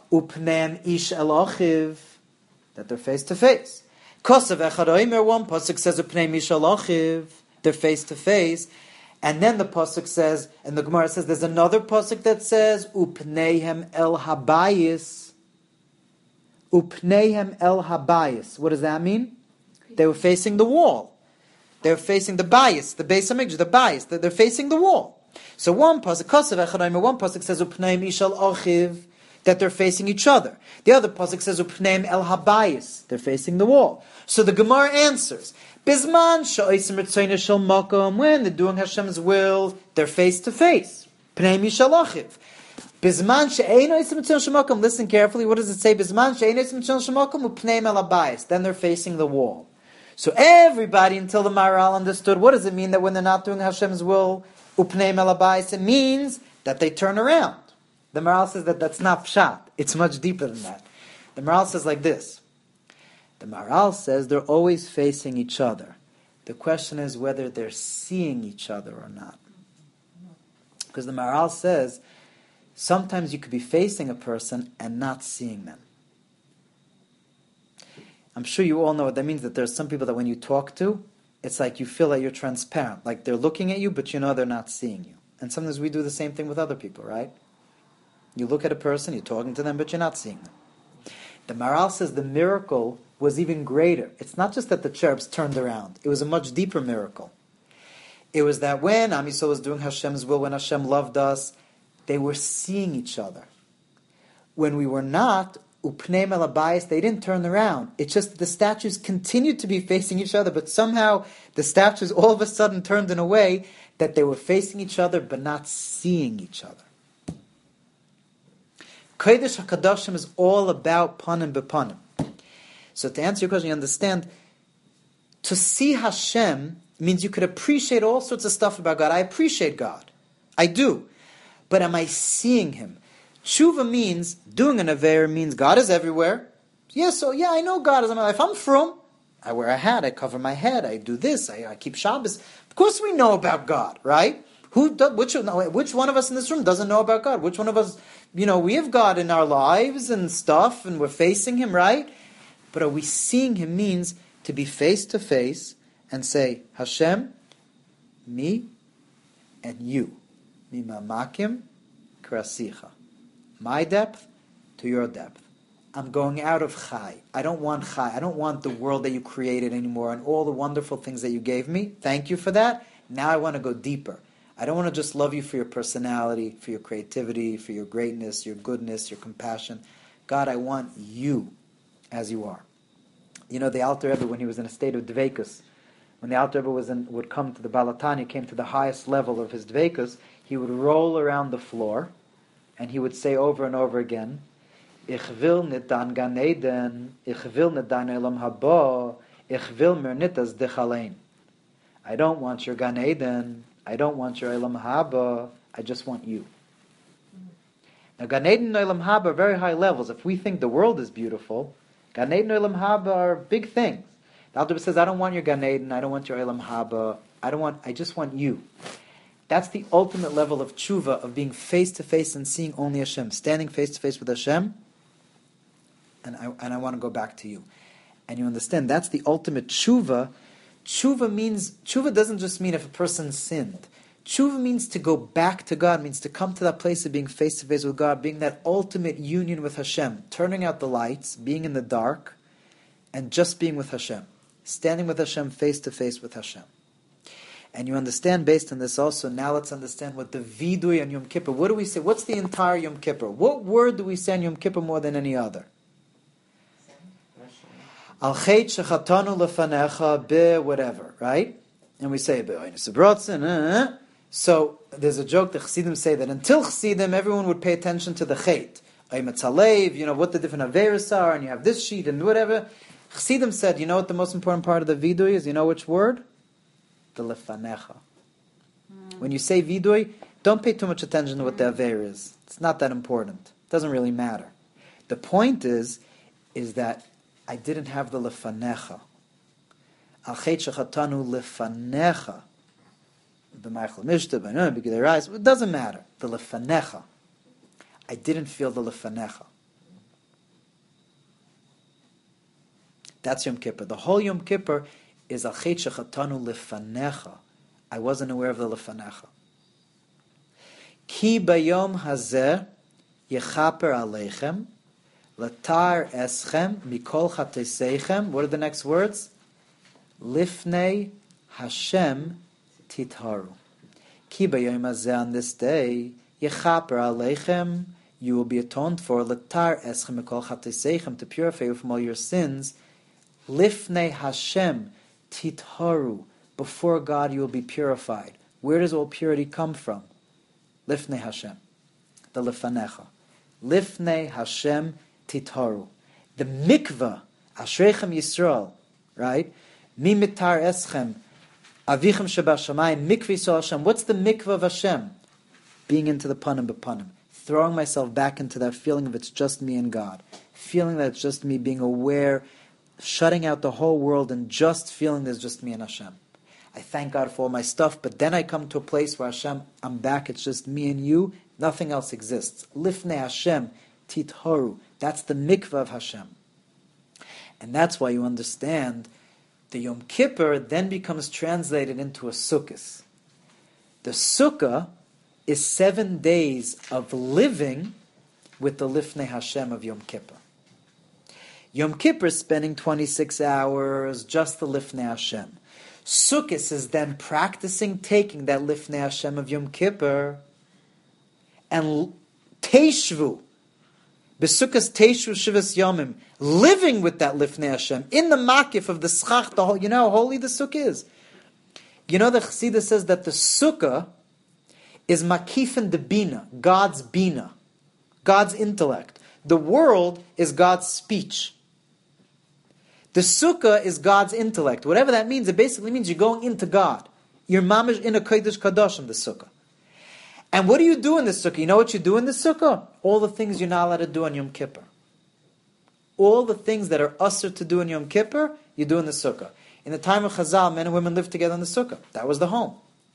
upneim ish el achiv, that they're face to face. Kosav echad oimer, one pasuk says upneim ish el achiv, they're face to face. And then the pasuk says, and the Gemara says, there's another pasuk that says upneihem el habayis. Upneihem el habayis. What does that mean? They were facing the wall. They're facing the bias, the base of the bias. They're facing the wall. So one pasuk, Kosav echad oimer, one pasuk says upneim ish el achiv, that they're facing each other. The other pasuk says upneim el habayis, they're facing the wall. So the Gemara answers, Bizman sha'osim ritzoyne shel makom, when they're doing Hashem's will, they're face to face. Pnei mishal achiv. Bizman she'ein osim ritzoyne shel makom. Listen carefully. What does it say? Bizman she'ein osim ritzoyne shel makom upnei el habayis. Then they're facing the wall. So everybody until the Maharal understood. What does it mean that when they're not doing Hashem's will, upnei el habayis? It means that they turn around. The Maharal says that that's not pshat. It's much deeper than that. The Maharal says like this. The Maharal says they're always facing each other. The question is whether they're seeing each other or not. Because the Maharal says sometimes you could be facing a person and not seeing them. I'm sure you all know what that means, that there's some people that when you talk to, it's like you feel that you're transparent. Like they're looking at you, but you know they're not seeing you. And sometimes we do the same thing with other people, right? You look at a person, you're talking to them, but you're not seeing them. The Maharal says the miracle was even greater. It's not just that the cherubs turned around. It was a much deeper miracle. It was that when Am Yisrael was doing Hashem's will, when Hashem loved us, they were seeing each other. When we were not, upnei el habayis, they didn't turn around. It's just that the statues continued to be facing each other, but somehow the statues all of a sudden turned in a way that they were facing each other but not seeing each other. Kodesh HaKadoshim is all about panim bepanim. So to answer your question, you understand, to see Hashem means you could appreciate all sorts of stuff about God. I appreciate God. I do. But am I seeing Him? Tshuva means, doing an Aveir means God is everywhere. Yeah, so yeah, I know God is in my life. I'm frum. I wear a hat, I cover my head, I do this, I, I keep Shabbos. Of course we know about God, right? Who? Do, which, which one of us in this room doesn't know about God? Which one of us, you know, we have God in our lives and stuff, and we're facing Him, right? But are we seeing Him means to be face to face and say, Hashem, me and you. Mimamakim krasicha. My depth to your depth. I'm going out of Chai. I don't want Chai. I don't want the world that you created anymore and all the wonderful things that you gave me. Thank you for that. Now I want to go deeper. I don't want to just love you for your personality, for your creativity, for your greatness, your goodness, your compassion. God, I want you as you are. You know, the Alter Rebbe, when he was in a state of dveikus, when the Alter Rebbe was in, would come to the Balatanya, came to the highest level of his dveikus, he would roll around the floor, and he would say over and over again, Ich will nit dan Gan Eden, ich will nit dan Olam Haba, ich will mir nit as dich allein. I don't want your Gan Eden, I don't want your Olam Haba, I just want you. Now Gan Eden and Olam Haba are very high levels. If we think the world is beautiful, Gan Eden and Olam Haba are big things. The Alter Rebbe says, I don't want your Gan Eden, I don't want your Olam Haba, I don't want, I just want you. That's the ultimate level of tshuva, of being face to face and seeing only Hashem, standing face to face with Hashem, and I and I want to go back to you. And you understand, that's the ultimate tshuva. Tshuva means, tshuva doesn't just mean if a person sinned. Tshuva means to go back to God, means to come to that place of being face to face with God, being that ultimate union with Hashem, turning out the lights, being in the dark, and just being with Hashem, standing with Hashem, face to face with Hashem. And you understand based on this also, now let's understand what the vidui on Yom Kippur, what do we say? What's the entire Yom Kippur? What word do we say on Yom Kippur more than any other? Al chet shechatanu lefanecha be whatever, right? And we say, uh, so there's a joke that Chassidim say that until Chassidim, everyone would pay attention to the chet. You know, what the different averis are, and you have this sheet and whatever. Chassidim said, you know what the most important part of the vidui is? You know which word? The lefanecha. Mm. When you say vidui, don't pay too much attention to what the aver is. It's not that important. It doesn't really matter. The point is, is that I didn't have the lefanecha. Al chet shechatanu lefanecha. The Meichel Mishta, the eyes. It doesn't matter. The lefanecha. I didn't feel the lefanecha. That's Yom Kippur. The whole Yom Kippur is al chet shechatanu lefanecha. I wasn't aware of the lefanecha. Ki bayom hazeh yechaper aleichem latar eschem mikol chateseichem. What are the next words? Lifnei Hashem titharu. Ki bayom hazeh, on this day, yechaper aleichem, you will be atoned for, latar eschem mikol chateseichem, to purify you from all your sins. Lifnei Hashem titharu, before God you will be purified. Where does all purity come from? Lifnei Hashem, the lefanecha. Lifnei Hashem titharu. The mikvah, Ashreichem Yisrael, right? Mi mitar eschem, avichem shebashamayim, mikvah Yisrael Hashem. What's the mikvah of Hashem? Being into the panim b'panim. Throwing myself back into that feeling of it's just me and God. Feeling that it's just me, being aware, shutting out the whole world and just feeling there's just me and Hashem. I thank God for all my stuff, but then I come to a place where Hashem, I'm back, it's just me and you, nothing else exists. Lifnei Hashem titharu. That's the mikvah of Hashem. And that's why you understand the Yom Kippur then becomes translated into a sukkah. The sukkah is seven days of living with the Lifnei Hashem of Yom Kippur. Yom Kippur is spending twenty-six hours, just the Lifnei Hashem. Sukkot is then practicing taking that Lifnei Hashem of Yom Kippur and Teishvu, Besukkos Teishvu Shivas Yomim, living with that Lifnei Hashem in the makif of the schach. The whole, you know how holy the sukkah is. You know the Chassidus says that the sukkah is makifin de bina, God's bina, God's intellect. The world is God's speech. The sukkah is God's intellect. Whatever that means, it basically means you're going into God. You're mamish in a kodesh kadoshim, the sukkah. And what do you do in the sukkah? You know what you do in the sukkah? All the things you're not allowed to do on Yom Kippur. All the things that are usher to do in Yom Kippur, you do in the sukkah. In the time of Chazal, men and women lived together in the sukkah. That was the home.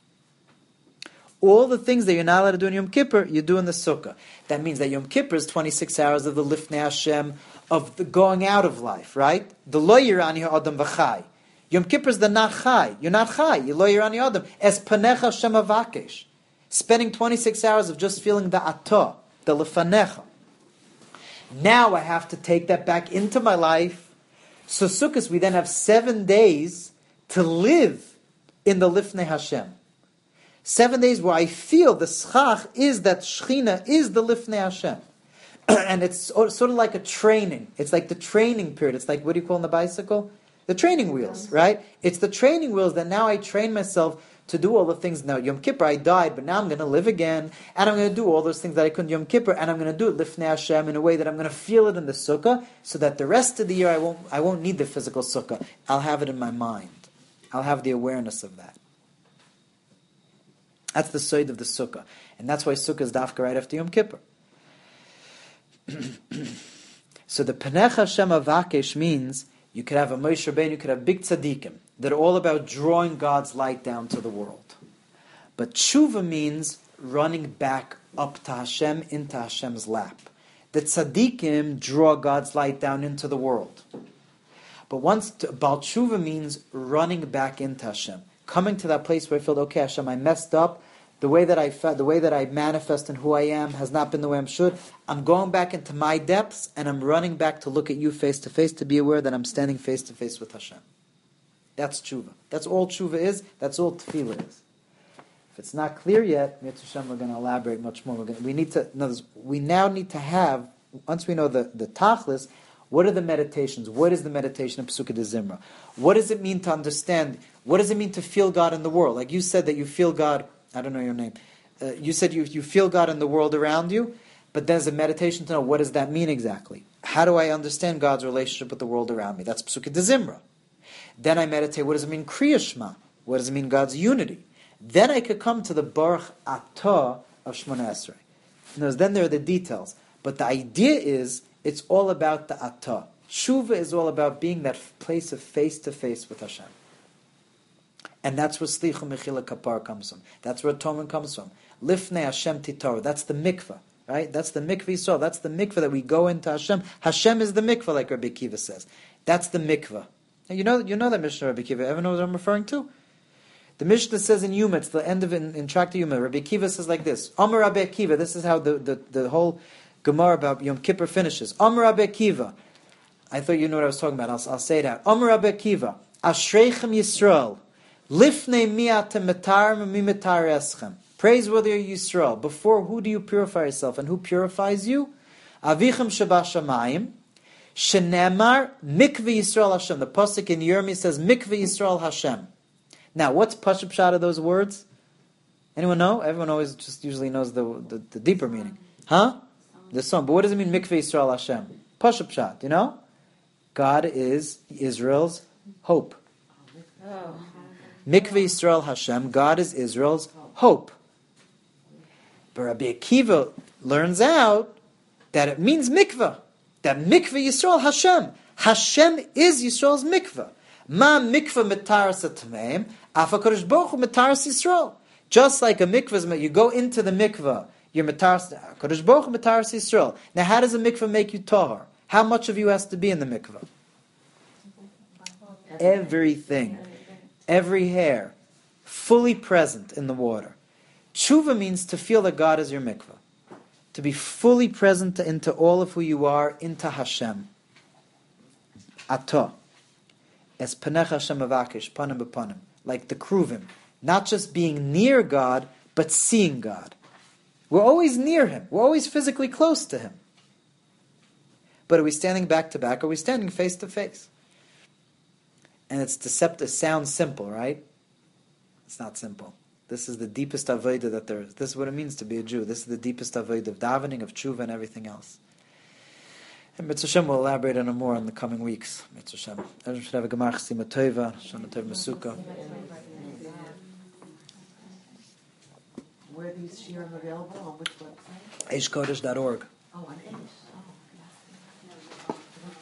All the things that you're not allowed to do in Yom Kippur, you do in the sukkah. That means that Yom Kippur is twenty-six hours of the Lifnei Hashem, of the going out of life, right? The lo yirani ha'adam v'chai. Yom Kippur is the not chai. You're not chai. You lo yirani ha'adam. Es panecha Hashem avakesh. Spending twenty-six hours of just feeling the atah, the lefanecha. Now I have to take that back into my life. So Sukkot, we then have seven days to live in the Lifnei Hashem. Seven days where I feel the schach is that Shechina is the Lifnei Hashem. And it's sort of like a training. It's like the training period. It's like, what do you call in the bicycle? The training wheels, right? It's the training wheels that now I train myself to do all the things. Now, Yom Kippur, I died, but now I'm going to live again, and I'm going to do all those things that I couldn't Yom Kippur, and I'm going to do it Lifnei Hashem in a way that I'm going to feel it in the sukkah, so that the rest of the year I won't I won't need the physical sukkah. I'll have it in my mind. I'll have the awareness of that. That's the side of the sukkah. And that's why sukkah is dafka right after Yom Kippur. So the Panecha Hashem Avakesh means you could have a Moshe Rabbeinu, you could have big tzaddikim that are all about drawing God's light down to the world. But tshuva means running back up to Hashem, into Hashem's lap. The tzaddikim draw God's light down into the world. But once Baal tshuva means running back into Hashem, coming to that place where I feel, okay, Hashem, I messed up. The way that I fe- the way that I manifest in who I am has not been the way I should. I'm going back into my depths, and I'm running back to look at you face to face, to be aware that I'm standing face to face with Hashem. That's tshuva. That's all tshuva is. That's all tefillah is. If it's not clear yet, Mitzvah Hashem, we're going to elaborate much more. We're going to, we need to. No, we now need to have, once we know the the tachlis, what are the meditations? What is the meditation of Pesukei de Zimra? What does it mean to understand? What does it mean to feel God in the world? Like you said that you feel God. I don't know your name. Uh, you said you you feel God in the world around you, but there's a meditation to know what does that mean exactly. How do I understand God's relationship with the world around me? That's Pesukei de Zimra. Then I meditate. What does it mean Kriya Shema? What does it mean God's unity? Then I could come to the Baruch Atah of Shemona Esrei. Then there are the details, but the idea is it's all about the Atah. Shuva is all about being that place of face to face with Hashem. And that's where Slicha Mechila Kapar comes from. That's where Atonement comes from. Lifnei Hashem Titaro. That's the mikvah. right? That's the mikveh Yisrael. That's the mikveh that we go into Hashem. Hashem is the mikveh, like Rabbi Akiva says. That's the mikveh. And you know, you know that Mishnah, Rabbi Akiva. Everyone knows what I'm referring to? The Mishnah says in Yuma, it's the end of it in, in Tractate Yuma. Rabbi Akiva says like this: Amar Rabbi Akiva. This is how the, the, the whole Gemara about Yom Kippur finishes. Amar Rabbi Akiva. I thought you knew what I was talking about. I'll, I'll say it out. Amar Rabbi Akiva. Ashreichem Yisrael. Lifnei miatem metarim mi metar eschem. Praiseworthy are you, Yisrael. Before who do you purify yourself, and who purifies you? Avichem shabashamayim. Shenemar mikveh Yisrael Hashem. The pasuk in Yirmiyah says mikveh Yisrael Hashem. Now, what's pashup shot of those words? Anyone know? Everyone always just usually knows the the, the deeper meaning, huh? The song. But what does it mean mikveh Yisrael Hashem? Pashup shot. You know, God is Israel's hope. Oh. Mikveh Yisrael Hashem. God is Israel's hope. But Rabbi Akiva learns out that it means mikveh. That mikveh Yisrael Hashem. Hashem is Yisrael's mikveh. Ma mikveh metaras atmeim, afa kodesh baruch hu metaras Yisrael. Just like a mikveh, you go into the mikveh, you're metaras, kodesh baruch hu metaras Yisrael. Now, how does a mikveh make you tahor? How much of you has to be in the mikveh? Everything, every hair, fully present in the water. Tshuva means to feel that God is your mikveh. To be fully present into all of who you are, into Hashem. Atah. Es panech Hashem avakish, panim b'panim. Like the kruvim. Not just being near God, but seeing God. We're always near Him. We're always physically close to Him. But are we standing back to back? Or are we standing face to face? And it's deceptive. It sounds simple, right? It's not simple. This is the deepest avodah that there is. This is what it means to be a Jew. This is the deepest avodah of davening, of tshuva, and everything else. And Mitzvah Shem will elaborate on it more in the coming weeks. Mitzvah Shem. Everyone should have a Gemar Chesima Tova, Shana Tov Mesuka. Where are these shiurim available? On which website? eish kodesh dot org. Oh, on Aish. Oh.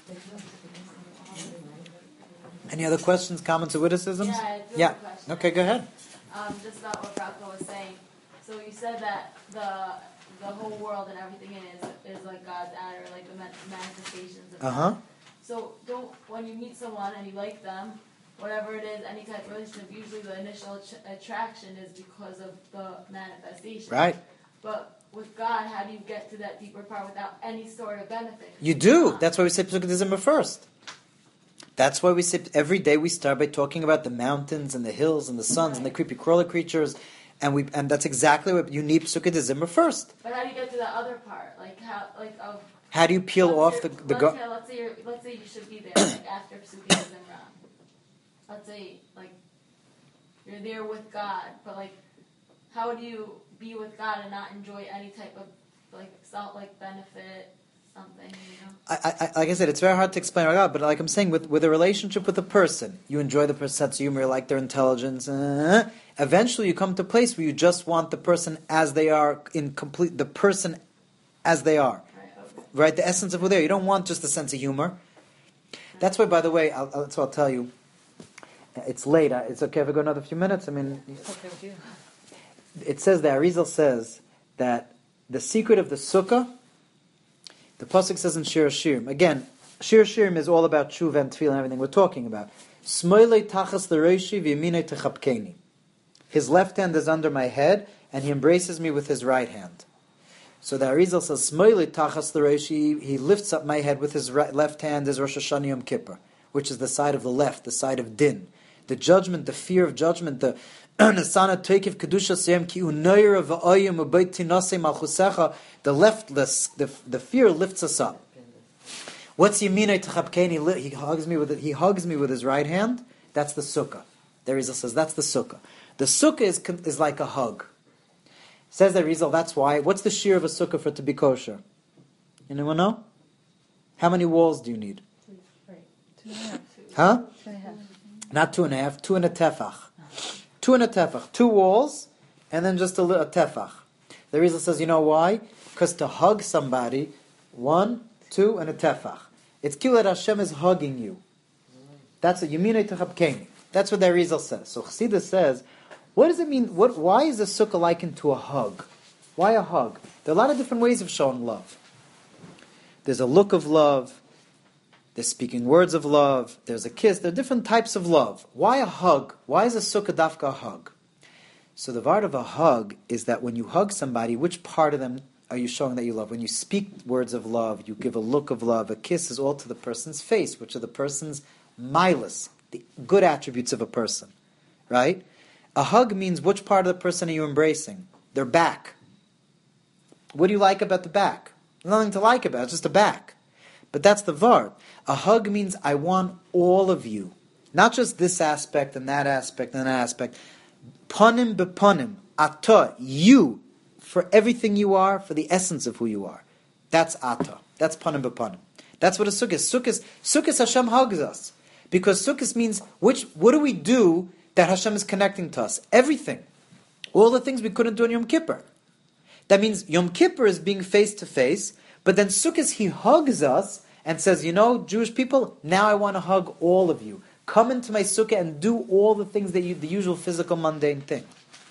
Any other questions, comments, or witticisms? Yeah, I have a Yeah. question. Okay, go ahead. Um, just about what Rocco was saying. So you said that the the whole world and everything in it is, is like God's adder, like the manifestations of Uh huh. God. So don't when you meet someone and you like them, whatever it is, any type of relationship, usually the initial ch- attraction is because of the manifestation. Right. But with God, how do you get to that deeper part without any sort of benefit? You do. That's why we say Pesukah December first. That's why we say every day we start by talking about the mountains and the hills and the suns and the creepy crawler creatures, and we and that's exactly what you need Pesukah December first. But how do you get to the other part? Like how, like of. How do you peel let's off say- the the let's, go- say, let's say you're, let's say you should be there like after Pesukah Zimran. Let's say like you're there with God, but like how do you be with God and not enjoy any type of like self like benefit something? You know. I, I, like I said, it's very hard to explain right out, but like I'm saying, with, with a relationship with a person, you enjoy the person's sense of humor, you like their intelligence. Uh, eventually, you come to a place where you just want the person as they are, in complete the person as they are, Right. Okay. right? The essence of who they are. You don't want just the sense of humor. That's why, by the way, I'll, I'll, so I'll tell you. It's late. It's okay if I go another few minutes. I mean, Okay with you. it says that Arizal says that the secret of the sukkah. The pasuk says in Shir Hashirim. Again, Shir Hashirim is all about tshuva and tefillah and everything we're talking about. Smoilei tachas l'roshi v'yaminei techapkeni. His left hand is under my head, and he embraces me with his right hand. So the Arizal says, Smoilei tachas l'roshi, he lifts up my head with his right, left hand as Rosh Hashanah Yom Kippur, which is the side of the left, the side of din. The judgment, the fear of judgment, the Nasana Teikiv Kedusha Seyem Ki Unoyer V'Oyim Ubayt Tinasei Malchusecha. The left, the, the the fear lifts us up. What's Yeminei Techapkeni? He hugs me with it. He hugs me with his right hand. That's the sukkah. The Rizal says that's the sukkah. The sukkah is is like a hug. Says the Rizal. That's why. What's the shear of a sukkah for it to be kosher? Anyone know? How many walls do you need? Two and a half. Huh? Two and a half. Not two and a half. Two and a tefach. Two and a tefach. Two walls, and then just a, li- a tefach. The Rizal says, you know why? Because to hug somebody, one, two, and a tefach. It's kilat Hashem is hugging you. That's a Yeminei Techapkeni. That's what the Rizal says. So Chassidus says, what does it mean? What? Why is a sukkah likened to a hug? Why a hug? There are a lot of different ways of showing love. There's a look of love. There's speaking words of love. There's a kiss. There are different types of love. Why a hug? Why is a sukkah dafka a hug? So the part of a hug is that when you hug somebody, which part of them are you showing that you love? When you speak words of love, you give a look of love. A kiss is all to the person's face, which are the person's milas, the good attributes of a person. Right? A hug means which part of the person are you embracing? Their back. What do you like about the back? There's nothing to like about it, it's just the back. But that's the vart. A hug means I want all of you. Not just this aspect and that aspect and that aspect. Panim bepanim. Ata. You. For everything you are. For the essence of who you are. That's ata. That's panim bepanim. That's what a sukkah is. Sukkah, sukkah Hashem hugs us. Because sukkah means, which, what do we do that Hashem is connecting to us? Everything. All the things we couldn't do on Yom Kippur. That means Yom Kippur is being face to face, but then Sukkot he hugs us and says, you know, Jewish people, now I want to hug all of you. Come into my Sukkah and do all the things that you, the usual physical mundane thing.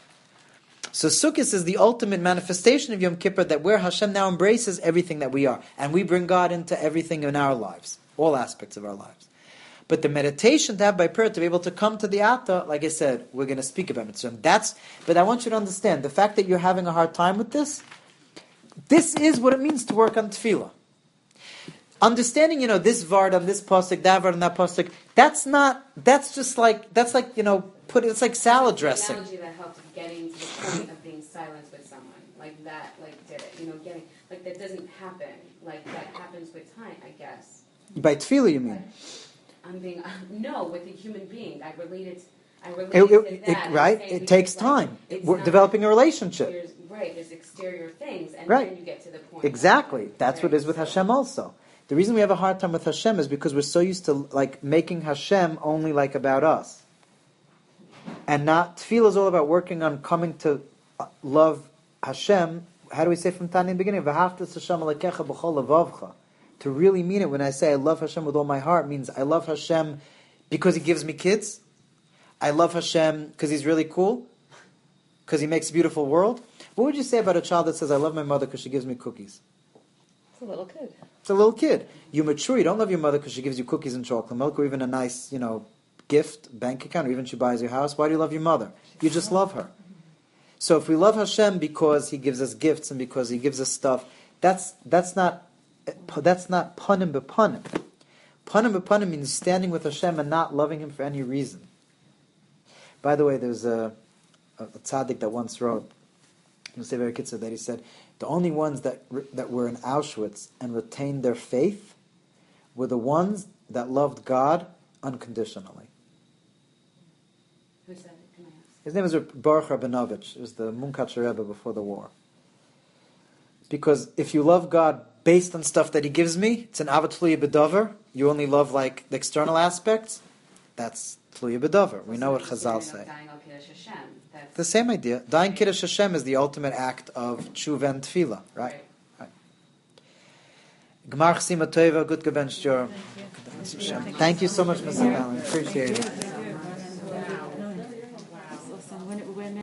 So Sukkot is the ultimate manifestation of Yom Kippur, that where Hashem now embraces everything that we are, and we bring God into everything in our lives, all aspects of our lives. But the meditation to have by prayer, to be able to come to the Atta, like I said, we're going to speak about it. So that's, but I want you to understand, the fact that you're having a hard time with this, this is what it means to work on tefillah. Understanding, you know, this vard on this pasuk, that vard on that pasuk, that's not, that's just like, that's like, you know, put it's like salad dressing. The analogy that helped getting to the point of being silent with someone, like that, like did it, you know, getting, like that doesn't happen, like that happens with time, I guess. By tefillah, you mean? I'm being, uh, no, with a human being. I related, I related it, it, to that. It, right? It takes like, time. We're not, developing a relationship. There's, right, there's exterior things, and right. then you get to the point. Exactly. Of, That's right, what it is with so. Hashem also. The reason we have a hard time with Hashem is because we're so used to like making Hashem only like about us. And not, tefillah is all about working on coming to love Hashem. How do we say from Tanya in the beginning? V'haftas Hashem alekecha b'chol levavcha. To really mean it, when I say I love Hashem with all my heart, means I love Hashem because He gives me kids. I love Hashem because He's really cool. Because He makes a beautiful world. What would you say about a child that says, I love my mother because she gives me cookies? It's a little kid. It's a little kid. You mature, you don't love your mother because she gives you cookies and chocolate milk, or even a nice, you know, gift, bank account, or even she buys your house. Why do you love your mother? You just love her. So if we love Hashem because He gives us gifts and because He gives us stuff, that's that's not that's not panim bepanim. Panim bepanim means standing with Hashem and not loving Him for any reason. By the way, there's a, a, a tzaddik that once wrote, I'm say very kitzur, that he said, the only ones that that were in Auschwitz and retained their faith were the ones that loved God unconditionally. Who said it? Can I ask? His name is Baruch Rabinovich. He was the Munkacher Rebbe before the war. Because if you love God based on stuff that He gives me, it's an avat tluya b'davar. You only love like the external aspects. That's tluya b'davar. We know what Chazal say. The same idea. Dying Kiddush Hashem is the ultimate act of tshuva and tefillah, right? Right. Gmar chsima tova, good gebench your. Thank you so much, Mister Allen. Appreciate it.